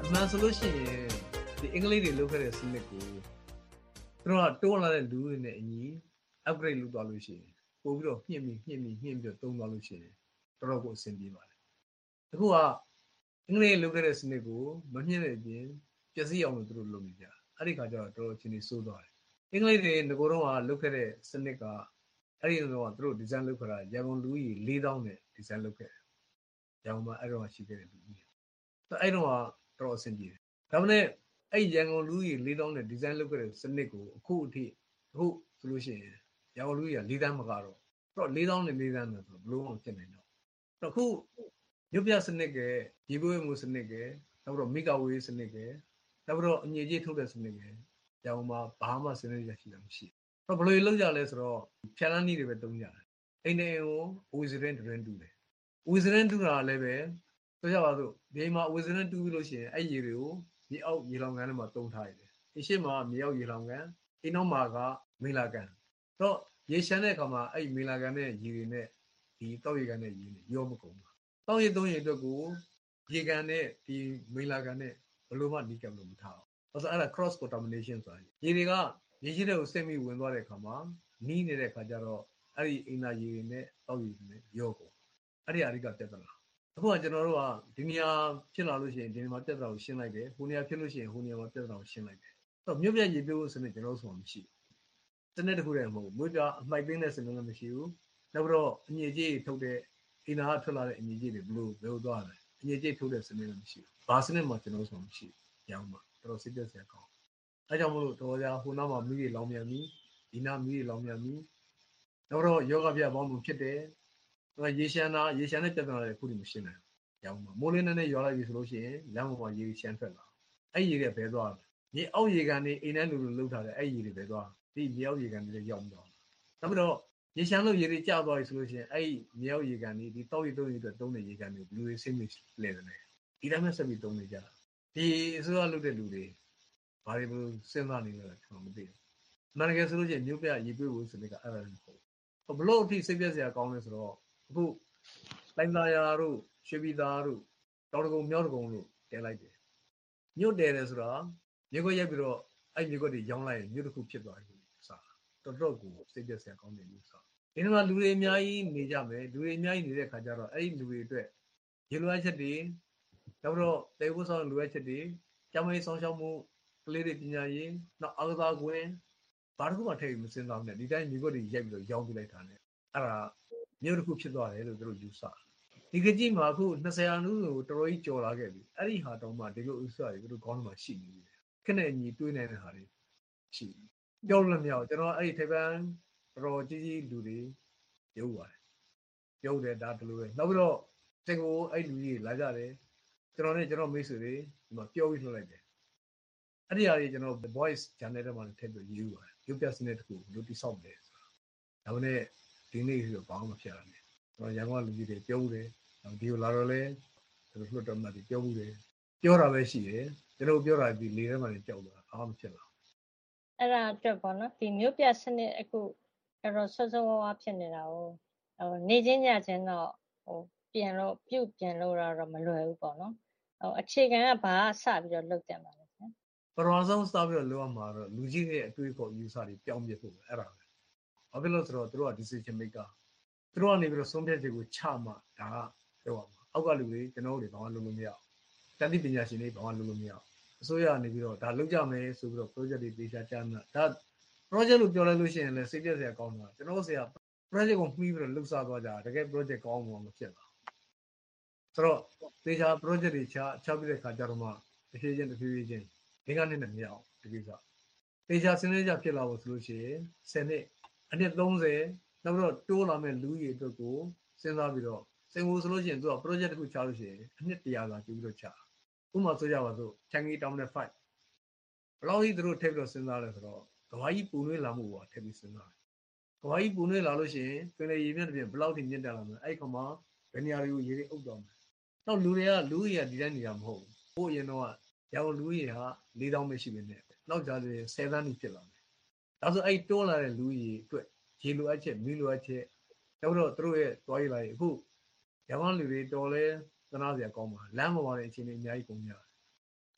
အမှန်ဆိုလို့ရှိရင်ဒီအင်္ဂလိပ်တွေလုပ်ခဲ့တဲ့စနစ်ကိုသူတို့ကတိုးလာတဲ့လူတွေနဲ့အညီ upgrade လုပ်သွားလို့ရှိရင်ပို့ပြီးတော့ညှင့်ပြီးညှင့်ပြီးညှင့်ပြီးတော့သုံးသွားလို့ရှိရင်တော်တော်ကိုအဆင်ပြေပါတယ်အခုကအင်္ဂလိပ်လုပ်ခဲ့တဲ့စနစ်ကိုမညှင့်တဲ့အပြင်ပျက်စီးအောင်လို့သူတို့လုပ်နေကြအဲ့ဒီခါကျတော့တော်တော်ချင်းနေစိုးသွားတယ်အင်္ဂလိပ်တွေငကိုတော့ကလုပ်ခဲ့တဲ့စနစ်ကအဲ့ဒီတော့သူတို့ design လုပ်ခဲ့တာရန်ကုန်လူကြီး၄သောင်းနဲ့ design လုပ်ခဲ့တယ်ရန်ကုန်မှာအဲ့တော့ရှိခဲ့တဲ့လူကြီးအဲ့တော့တော်တော်အဆင်ပြေတယ်ဒါပေမဲ့အဲ့ရန်ကုန်လူကြီး၄သောင်းနဲ့ design လုပ်ခဲ့တဲ့စနစ်ကိုအခုအထိအခုဆိုလို့ရှိရင်ရန်ကုန်လူကြီးက၄သန်းမကတော့တော့၄သောင်းနဲ့၄သန်းနဲ့ဆိုဘလို့အောင်ဖြစ်နေတော့တော့အခုရုပ်ပြစနစ်ကရေပွေးမှုစနစ်ကနောက်တော့မီဂါဝေးစနစ်ကနောက်တော့အငြိကြီးထုတ်တဲ့စနစ်ကရန်ကုန်မှာဘာမှစနစ်ရရှိတာမရှိတော့ဘယ်လိုလုပ်ကြလဲဆိုတော့ဖြန်လန်းနည်းတွေပဲတုံးကြတယ်အိမ်နေကိုဝီဇရင်ဒရင်တူတယ်ဝီဇရင်တူတာလည်းပဲဆိုကြပါစို့ဒီမှာဝီဇရင်တူပြီးလို့ရှိရင်အဲ့ရေတွေကိုမြေအောက်ရေလောင်ကန်ထဲမှာတုံးထားရတယ်ဒီရှေ့မှာမြေအောက်ရေလောင်ကန်အိမ်နောက်မှာကမေလာကန်တော့ရေရှမ်းတဲ့အခါမှာအဲ့မေလာကန်နဲ့ရေတွေနဲ့ဒီတောက်ရေကန်နဲ့ရေတွေရောမကုန်ဘူးတောက်ရေသုံးရေအတွက်ကိုရေကန်နဲ့ဒီမေလာကန်နဲ့ဘလို့မှနီးကပ်လို့မထားဘူးဆိုတော့အဲ့ဒါ cross contamination ဆိုတာရေတွေကရေရှိတဲ့ကိုစိတ်မိဝင်သွားတဲ့အခါမှာနီးနေတဲ့အခါကျတော့အဲ့ဒီအင်နာရေတွေနဲ့တောက်ရေတွေနဲ့ရောကုန်အဲ့ဒီအရိကပြဿနာအခုကကျွန်တော်တို့ကဒီနေရာဖြစ်လာလို့ရှိရင်ဒီနေရာပြဿနာကိုရှင်းလိုက်တယ်ဟိုနေရာဖြစ်လို့ရှိရင်ဟိုနေရာမှာပြဿနာကိုရှင်းလိုက်တယ်အဲ့တော့မြို့ပြရေပြိုးစနစ်ကျွန်တော်တို့ဆိုမှမရှိဘူးစနစ်တစ်ခုတည်းမဟုတ်ဘူးမြို့ပြအမှိုက်သိမ်းတဲ့စနစ်လည်းမရှိဘူးနောက်ပြီးတော့အငြိကြီးထုတ်တဲ့အင်နာထွက်လာတဲ့အငြိကြီးတွေဘလို့ဘယ်လိုသွားလဲအငြိကြီးထုတ်တဲ့စနစ်လည်းမရှိဘူးဘာစနစ်မှကျွန်တော်တို့ဆိုမှမရှိဘူးရောင်းမှာတော်တော်စိတ်သက်သာကောင်းအဲကြောင့်မလို့တော်ကြဟိုနောက်မှာမိတွေလောင်မြန်ပြီဒီနာမိတွေလောင်မြန်ပြီနောက်တော့ယောဂပြပေါင်းမှုဖြစ်တယ်ရေရှမ်းတာရေရှမ်းတဲ့ပြဿနာတွေခုထိမရှင်းနိုင်ဘူးရောင်းမှာမိုးလင်းနဲ့ရွာလိုက်ပြီဆိုလို့ရှိရင်လမ်းပေါ်မှာရေရှမ်းထွက်လာအဲ့ရေတွေဘယ်သွားလဲမြေအောက်ရေကန်တွေအိမ်ထဲလူလူလှုပ်ထားတဲ့အဲ့ရေတွေဘယ်သွားဒီမြေအောက်ရေကန်တွေရောက်မတော့နောက်ပြီးတော့ရေရှမ်းလို့ရေတွေကျသွားပြီဆိုလို့ရှိရင်အဲ့မြေအောက်ရေကန်တွေဒီတောက်ရေသုံးရေအတွက်သုံးတဲ့ရေကန်တွေဘယ်လိုဆင်းနေလဲတယ်ဒီတိုင်းမဲ့ဆက်ပြီးသုံးနေကြတာဒီအစိုးရလုပ်တဲ့လူတွေဘာတွေဘယ်လိုစဉ်းစားနေလဲကျွန်တော်မသိဘူးအမှန်တကယ်ဆိုလို့ရှိရင်မြို့ပြရေပြည့်ဖို့စနစ်ကအဲ့ဒါမဟုတ်ဘူးဘလို့အထိစိတ်ပြည့်စရာကောင်းလဲဆိုတော့အခုလိုင်းသားယာတို့ရွှေပြည်သားတို့တောင်တကုံမြောက်တကုံတို့တဲလိုက်တယ်မြို့တဲတယ်ဆိုတာမြို့ကရိုက်ပြီးတော့အဲ့မြို့ကတွေရောင်းလိုက်ရင်မြို့တစ်ခုဖြစ်သွားပြီစားတော်တော်ကိုစိတ်ပြည့်စရာကောင်းတယ်လို့စားဒီနေ့မှာလူတွေအများကြီးနေကြမယ်လူတွေအများကြီးနေတဲ့ခါကျတော့အဲ့ဒီလူတွေအတွက်ရေလွှမ်းချက်တွေနောက်တော့တေဖို့ဆောင်လူရချက်တွေကျောင်းမေးဆောင်ရှောက်မှုကလေးတွေပညာရေးနောက်အားကစားကွင်းဘာတစ်ခုမှထည့်ပြီးမစင်စားဘူးနဲ့ဒီတိုင်းမြို့ကတွေရိုက်ပြီးတော့ရောင်းပြလိုက်တာနဲ့အဲ့ဒါမြို့တစ်ခုဖြစ်သွားတယ်လို့သူတို့ယူဆဒီကကြီးမှာအခု၂၀ရာနှုန်းကိုတော်တော်ကြီးကြော်လာခဲ့ပြီအဲ့ဒီဟာတောင်မှဒီလိုဥစ္စာတွေသူတို့ခေါင်းထဲမှာရှိနေတယ်ခက်နဲ့ညီတွေးနေတဲ့ဟာတွေရှိပြောလို့မရဘူးကျွန်တော်အဲ့ဒီထိုင်ပန်းတော်တော်ကြီးကြီးလူတွေရုပ်ပါတယ်ရုပ်တယ်ဒါတလို့ပဲနောက်ပြီးတော့စင်ကိုအဲ့လူကြီးလာကြတယ်ကျွန်တော်နဲ့ကျွန်တော်မိတ်ဆွေတွေဒီမှာပြောပြီးလှုပ်လိုက်တယ်အဲ့ဒီအရာကြီးကျွန်တော် voice channel ထဲမှာထည့်ပြီးရေးယူပါတယ်ရုပ်ပြစနစ်တစ်ခုလူတိဆောက်တယ်ဒါပေမဲ့ဒီနေ့ဆိုဘာမှမဖြစ်ရဘူးကျွန်တော်ရန်ကုန်ကလူကြီးတွေပြောဦးတယ်ဒီကိုလာတော့လဲကျွန်တော်လွှတ်တော်မှာဒီပြောဦးတယ်ပြောတာပဲရှိတယ်ကျွန်တော်ပြောတာဒီလေထဲမှာကြောက်သွားဘာမှမဖြစ်လာအဲ့ဒါအတွက်ပေါ့နော်ဒီမြို့ပြစနစ်အခုတော်တော်ဆွဆွဝါးဖြစ်နေတာကိုဟိုနေချင်းညချင်းတော့ဟိုပြင်လို့ပြုတ်ပြင်လို့တော့မလွယ်ဘူးပေါ့နော်ဟိုအခြေခံကဘာစပြီးတော့လုပ်တင်ပါလဲဆရာပထမဆုံးစပြီးတော့လုပ်ရမှာတော့လူကြီးရဲ့အတွေးခေါ်ယူဆတွေပြောင်းပြဖို့ပဲအဲ့ဒါပဲဘာဖြစ်လို့ဆိုတော့သူတို့က decision maker သူတို့ကနေပြီးတော့ဆုံးဖြတ်ချက်ကိုချမှဒါကပြောရမှာအောက်ကလူတွေကျွန်တော်တို့တွေဘာမှလုပ်လို့မရဘူးတတိပညာရှင်တွေဘာမှလုပ်လို့မရဘူးအစိုးရကနေပြီးတော့ဒါလုပ်ကြမယ်ဆိုပြီးတော့ project တွေပေးချကြမှာဒါ project လို့ပြောလိုက်လို့ရှိရင်လည်းစိတ်ပြည့်စရာကောင်းတာကျွန်တော်တို့ဆရာ project ကိုမှီးပြီးတော့လှုပ်ရှားသွားကြတာတကယ် project ကောင်းမှမဖြစ်လာဆိုတော့တေချာ project တွေချချပြီးတဲ့ခါကျတော့မှတစ်ဖြည်းချင်းတစ်ဖြည်းချင်းဒီကနေ့နဲ့မရအောင်ဒီကိစ္စတေချာစဉ်းစားကြဖြစ်လာဖို့ဆိုလို့ရှိရင်ဆယ်နှစ်အနှစ်သုံးဆယ်နောက်တော့တိုးလာမဲ့လူကြီးအတွက်ကိုစဉ်းစားပြီးတော့စင်ကိုဆိုလို့ရှိရင်သူက project တစ်ခုချလို့ရှိရင်အနှစ်တရာသာကျပြီးတော့ချဥပမာဆိုကြပါစို့ချန်ဂီတောင်နဲ့fiveဘလောက်ကြီးသူတို့ထည့်ပြီးတော့စဉ်းစားလဲဆိုတော့ကဘာကြီးပူနွေးလာမှုပါထည့်ပြီးစဉ်းစားတယ်ကဘာကြီးပူနွေးလာလို့ရှိရင်ပင်လေရေမြင့်တဲ့ပြင်ဘလောက်ထိမြင့်တက်လာမလဲအဲ့ခါမှာဘယ်နေရာတွေကိုရေတွေအုပ်တော့မယ်နောက်လူတွေကလူကြီးကဒီတိုင်းနေတာမဟုတ်ဘူးဟိုအရင်တော့ရောင်လူကြီးဟာ၄သောင်းပဲရှိနေတယ်နောက်ကြဆိုရင်ဆယ်သန်းထိဖြစ်လာမယ်ဒါဆိုအဲ့တိုးလာတဲ့လူကြီးအတွက်ရေလိုအပ်ချက်မီးလိုအပ်ချက်နောက်တော့သူတို့ရဲ့တွားရည်လိုက်အခုရောင်လူတွေတော်လဲသနာစရာကောင်းပါလမ်းပေါ်မှာလည်းအချိန်ကြီးအများကြီးကုန်ကြတယ်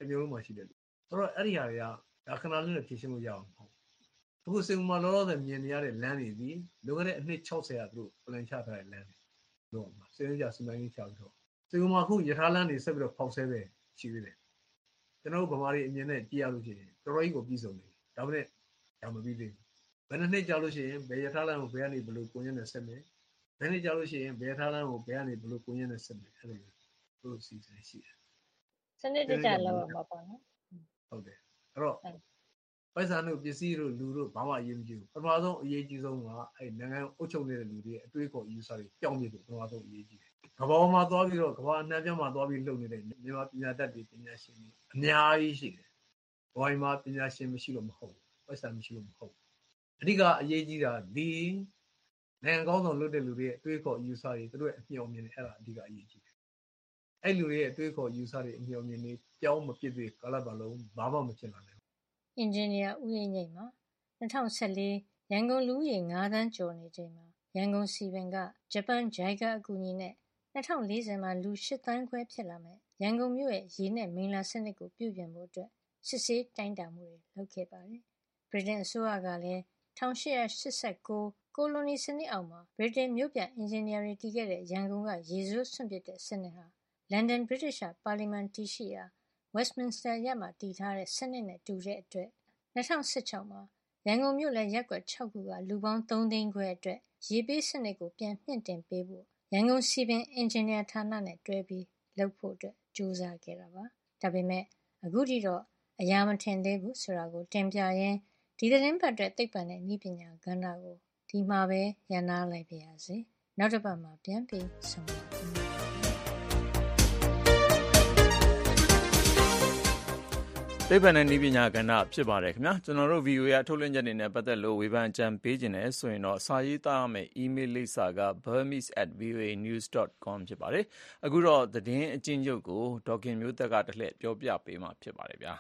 တစ်မျိုးလုံးမှာရှိတယ်ဆိုတော့အဲ့ဒီဟာတွေကဒါခဏလေးနဲ့ဖြည့်ရှင်းလို့ရအောင်ပေါ့အခုစင်မှာလောလောဆယ်မြင်နေရတဲ့လမ်းတွေဒီလွန်ခဲ့တဲ့အနှစ်၆၀ရာသူတို့ plan ချထားတဲ့လမ်းတွေလို့မှာစင်ကြစီမံကိန်းချပြီးတော့စင်မှာအခုရထားလမ်းတွေဆက်ပြီးတော့ဖောက်ဆဲပဲရှိသေးတယ်ကျွန်တော်တို့ဗမာတွေအမြင်နဲ့ကြည့်ရလို့ရှိရင်တော်တော်ကြီးကိုပြီးဆုံးနေဒါပေမဲ့ဒါမပြီးသေးဘူးဘယ်နှစ်နှစ်ကြာလို့ရှိရင်ဘယ်ရထားလမ်းကိုဘယ်ကနေဘယ်လိုကိုရင်းနဲ့ဆက်မယ်ဘယ်နှစ်ကြာလို့ရှိရင်ဘယ်ရထားလမ်းကိုဘယ်ကနေဘယ်လိုကိုရင်းနဲ့ဆက်မယ်အဲ့လိုတို့စီစဉ်ရှိတယ်စနစ်တကျလောက်ရမှာပေါ့နော်ဟုတ်တယ်အဲ့တော့ပိုက်ဆံတို့ပစ္စည်းတို့လူတို့ဘာမှအရေးမကြီးဘူးပထမဆုံးအရေးကြီးဆုံးကအဲ့နိုင်ငံအုပ်ချုပ်နေတဲ့လူတွေအတွေးခေါ် user တွေပြောင်းပြဖို့ပထမဆုံးအရေးကြီးတယ်ကမ္ဘာမှာသွားပြီးတော့ကမ္ဘာအနှံ့ပြားမှာသွားပြီးလုပ်နေတဲ့မြန်မာပညာတတ်တွေပညာရှင်တွေအများကြီးရှိတယ်ဘဝမှာပညာရှင်မရှိလို့မဟုတ်ဘူးပိုက်ဆံမရှိလို့မဟုတ်ဘူးအဓိကအရေးကြီးတာဒီနိုင်ငံကောင်းဆောင်လုပ်တဲ့လူတွေရဲ့အတွေးခေါ် user တွေသူတို့ရဲ့အမျှော်မြင်တွေအဲ့ဒါအဓိကအရေးကြီးတယ်အဲ့လူတွေရဲ့အတွေးခေါ် user တွေအမျှော်မြင်တွေပြောင်းမဖြစ်သေးကာလပတ်လုံးဘာမှမဖြစ်လာနိုင်အင်ဂျင်နီယာဦးရိပ်ညိတ်မှာ၂၀၁၄ရန်ကုန်လူဦးရေ၅သန်းကျော်နေချိန်မှာရန်ကုန်စီပင်ကဂျပန် ဂျိုင်ကာ အကူအညီနဲ့၂၀၄၀မှာလူ၈သန်းခွဲဖြစ်လာမယ်ရန်ကုန်မြို့ရဲ့ရေနဲ့မိလ္လာစနစ်ကိုပြုပြင်ဖို့အတွက်စစ်ဆေးတိုင်းတာမှုတွေလုပ်ခဲ့ပါတယ်ဗြိတိန်အစိုးရကလည်း၁၈၈၉ကိုလိုနီစနစ်အောက်မှာဗြိတိန်မြို့ပြန်အင်ဂျင်နီယာတွေတည်ခဲ့တဲ့ရန်ကုန်ကရေစိုးစွန့်ပစ်တဲ့စနစ်ဟာလန်ဒန်ဗြိတိရှပါလီမန်တည်ရှိရာ Westminster ရပ်မှာတည်ထားတဲ့စနစ်နဲ့တူတဲ့အတွက်၂၀၁၆မှာရန်ကုန်မြို့လည်းရပ်ကွက်၆ခုကလူပေါင်း၃သိန်းခွဲအတွက်ရေပေးစနစ်ကိုပြန်မြင့်တင်ပေးဖို့ရန်ကုန်စီပင်အင်ဂျင်နီယာဌာနနဲ့တွဲပြီးလုပ်ဖို့အတွက်ကြိုးစားခဲ့တာပါဒါပေမဲ့အခုထိတော့အရာမထင်သေးဘူးဆိုတာကိုတင်ပြရင်းဒီသတင်းပတ်အတွက်သိပ္ပံနဲ့နည်းပညာကဏ္ဍကိုဒီမှာပဲရန်နာလိုက်ပါရစေနောက်တစ်ပတ်မှာပြန်ပြီးဆုံပါမယ်သိပ္ပံနဲ့နည်းပညာကဏ္ဍဖြစ်ပါတယ်ခင်ဗျာကျွန်တော်တို့ ဗီအိုအေ အထုတ်လွှင့်ချက်တွေနဲ့ပတ်သက်လို့ဝေဖန်ကြံပေးခြင်းနဲ့ဆိုရင်တော့စာရေးသားရမယ့် email လိပ်စာက burmese at v o a news dot com ဖြစ်ပါတယ်အခုတော့သတင်းအကျဉ်းချုပ်ကိုဒေါက်ခင်မျိုးသက်ကတစ်လှည့်ပြောပြပေးမှာဖြစ်ပါတယ်ဗျာ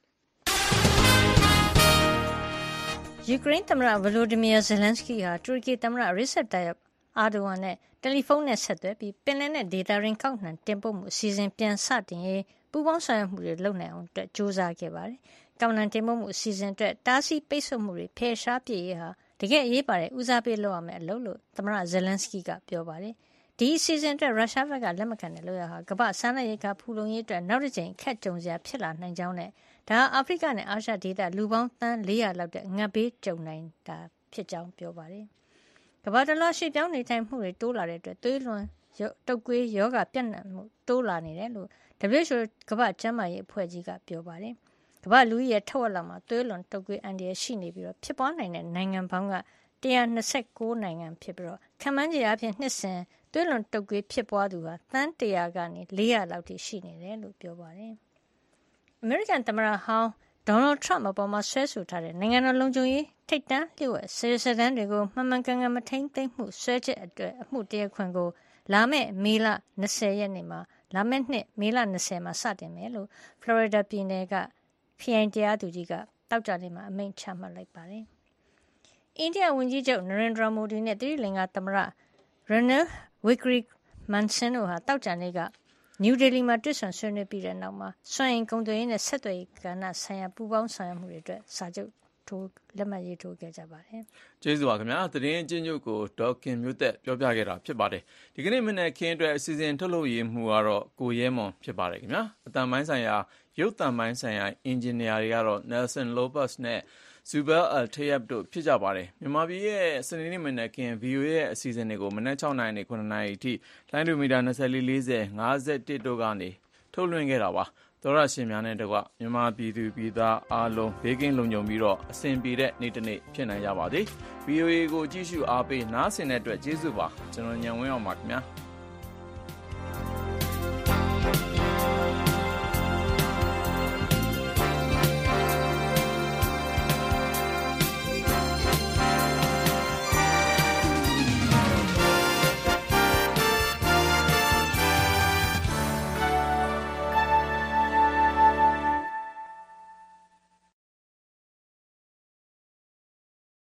ယူကရိန်းသမ္မတဗလိုဒီမီယာဇယ်လန်စကီဟာတူရကီသမ္မတရီဆက်တိုင်အာဒိုဝမ်နဲ့တယ်လီဖုန်းနဲ့ဆက်သွယ်ပြီးပင်လယ်နဲ့ဒေတာရင်းကောက်နှံတင်ပို့မှုအစီအစဉ်ပြန်စတင်ရေးပူးပေါင်းဆောင်ရွက်မှုတွေလုပ်နိုင်အောင်အတွက်ကြိုးစားခဲ့ပါတယ်။ကောက်နှံတင်ပို့မှုအစီအစဉ်အတွက်တားဆီးပိတ်ဆို့မှုတွေဖယ်ရှားပြည့်ရေးဟာတကယ်အရေးပါတဲ့ဦးစားပေးလုပ်ရမယ့်အလုပ်လို့သမ္မတဇယ်လန်စကီကပြောပါတယ်။ဒီအစီအစဉ်အတွက်ရုရှားဘက်ကလက်မခံတဲ့လုပ်ရဟာကမ္ဘာစားနပ်ရိက္ခာဖူလုံရေးအတွက်နောက်တစ်ကြိမ်အခက်ကြုံစရာဖြစ်လာနိုင်ကြောင်းနဲ့ဒါဟာအာဖရိကနဲ့အာရှဒေသလူပေါင်းသန်း၄၀၀လောက်တဲ့ငတ်ဘေးကြုံနိုင်တာဖြစ်ကြောင်းပြောပါတယ်။ကမ္ဘာတလွှားရွှေ့ပြောင်းနေထိုင်မှုတွေတိုးလာတဲ့အတွက်သွေးလွန်တုပ်ကွေးယောဂပြန့်နှံ့မှုတိုးလာနေတယ်လို့ ဒဗလ်ယူအိုကမ္ဘာ့ကျန်းမာရေးအဖွဲ့ကြီးကပြောပါတယ်။ကမ္ဘာ့လူဦးရေထက်ဝက်လောက်မှာသွေးလွန်တုပ်ကွေးအန္တရာယ်ရှိနေပြီးတော့ဖြစ်ပွားနိုင်တဲ့နိုင်ငံပေါင်းက၁၂၉နိုင်ငံဖြစ်ပြီးတော့ခန့်မှန်းခြေအဖြစ်နှစ်စဉ်သွေးလွန်တုပ်ကွေးဖြစ်ပွားသူဟာသန်း၁၀၀ကနေ၄၀၀လောက်ထိရှိနေတယ်လို့ပြောပါတယ်။အမေရိကန်သမ္မတဟောင်းဒေါ်နယ်ထရမ့်အပေါ်မှာဆွဲဆိုထားတဲ့နိုင်ငံတော်လုံခြုံရေးထိပ်တန်းလျှို့ဝှက်စာရွက်စာတမ်းတွေကိုမှန်မှန်ကန်ကန်မထိန်းသိမ်းမှုဆွဲချက်အတွက်အမှုတရားခွင်ကိုလာမယ့်မေလ၂၀ရက်နေ့မှာလာမယ့်နှစ်မေလ၂၀မှာစတင်မယ်လို့ဖလော်ရီဒါပြည်နယ်ကခရိုင်တရားသူကြီးကတောက်ကြနေ့မှာအမိန့်ချမှတ်လိုက်ပါတယ်။အိန္ဒိယဝန်ကြီးချုပ်နရင်ဒရာမိုဒီနဲ့သီရိလင်္ကာသမ္မတရနီလ်ဝီကရီမန်ဆင်တို့ဟာတောက်ကြနေ့ကနယူးဒေလီမှာတွေ့ဆုံဆွေးနွေးပြီးတဲ့နောက်မှာစွမ်းအင်ကုန်သွယ်ရေးနဲ့ဆက်သွယ်ရေးကဏ္ဍဆိုင်ရာပူးပေါင်းဆောင်ရွက်မှုတွေအတွက်စာချုပ်ထိုးလက်မှတ်ရေးထိုးခဲ့ကြပါတယ်။ကျေးဇူးပါခင်ဗျာ။သတင်းအကျဉ်းချုပ်ကိုဒေါက်ခင်မျိုးသက်ပြောပြခဲ့တာဖြစ်ပါတယ်။ဒီကနေ့မနေ့ခင်းအတွက်အစီအစဉ်ထုတ်လုပ်ရေးမှုကတော့ကိုရဲမွန်ဖြစ်ပါတယ်ခင်ဗျာ။အတန်ပိုင်းဆိုင်ရာရုပ်တံပိုင်းဆိုင်ရာအင်ဂျင်နီယာတွေကတော့ Nelson Lopez နဲ့ Zubair Al-Tayeb တို့ဖြစ်ကြပါတယ်။မြန်မာပြည်ရဲ့စနေနေ့မနေ့ခင်း ဗီအိုအေ ရဲ့အစီအစဉ်တွေကိုမနက်၆နာရီနဲ့၇နာရီအထိလိုင်းဒိုမီတာ၂၄ ၄၀ ၅၁တို့ကနေထုတ်လွှင့်ခဲ့တာပါ။သောရရှင်များနဲ့တကွမြန်မာပြည်သူပြည်သားအားလုံးဘေးကင်းလုံခြုံပြီးတော့အဆင်ပြေတဲ့နေ့တစ်နေ့ဖြစ်နိုင်ကြပါစေ။ ဗီအိုအေ ကိုကြည့်ရှုအားပေးနားဆင်တဲ့အတွက်ကျေးဇူးပါ။ကျွန်တော်ညံဝင်းအောင်ပါခင်ဗျာ။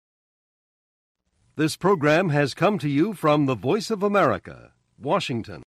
This program has come to you from the Voice of America, Washington.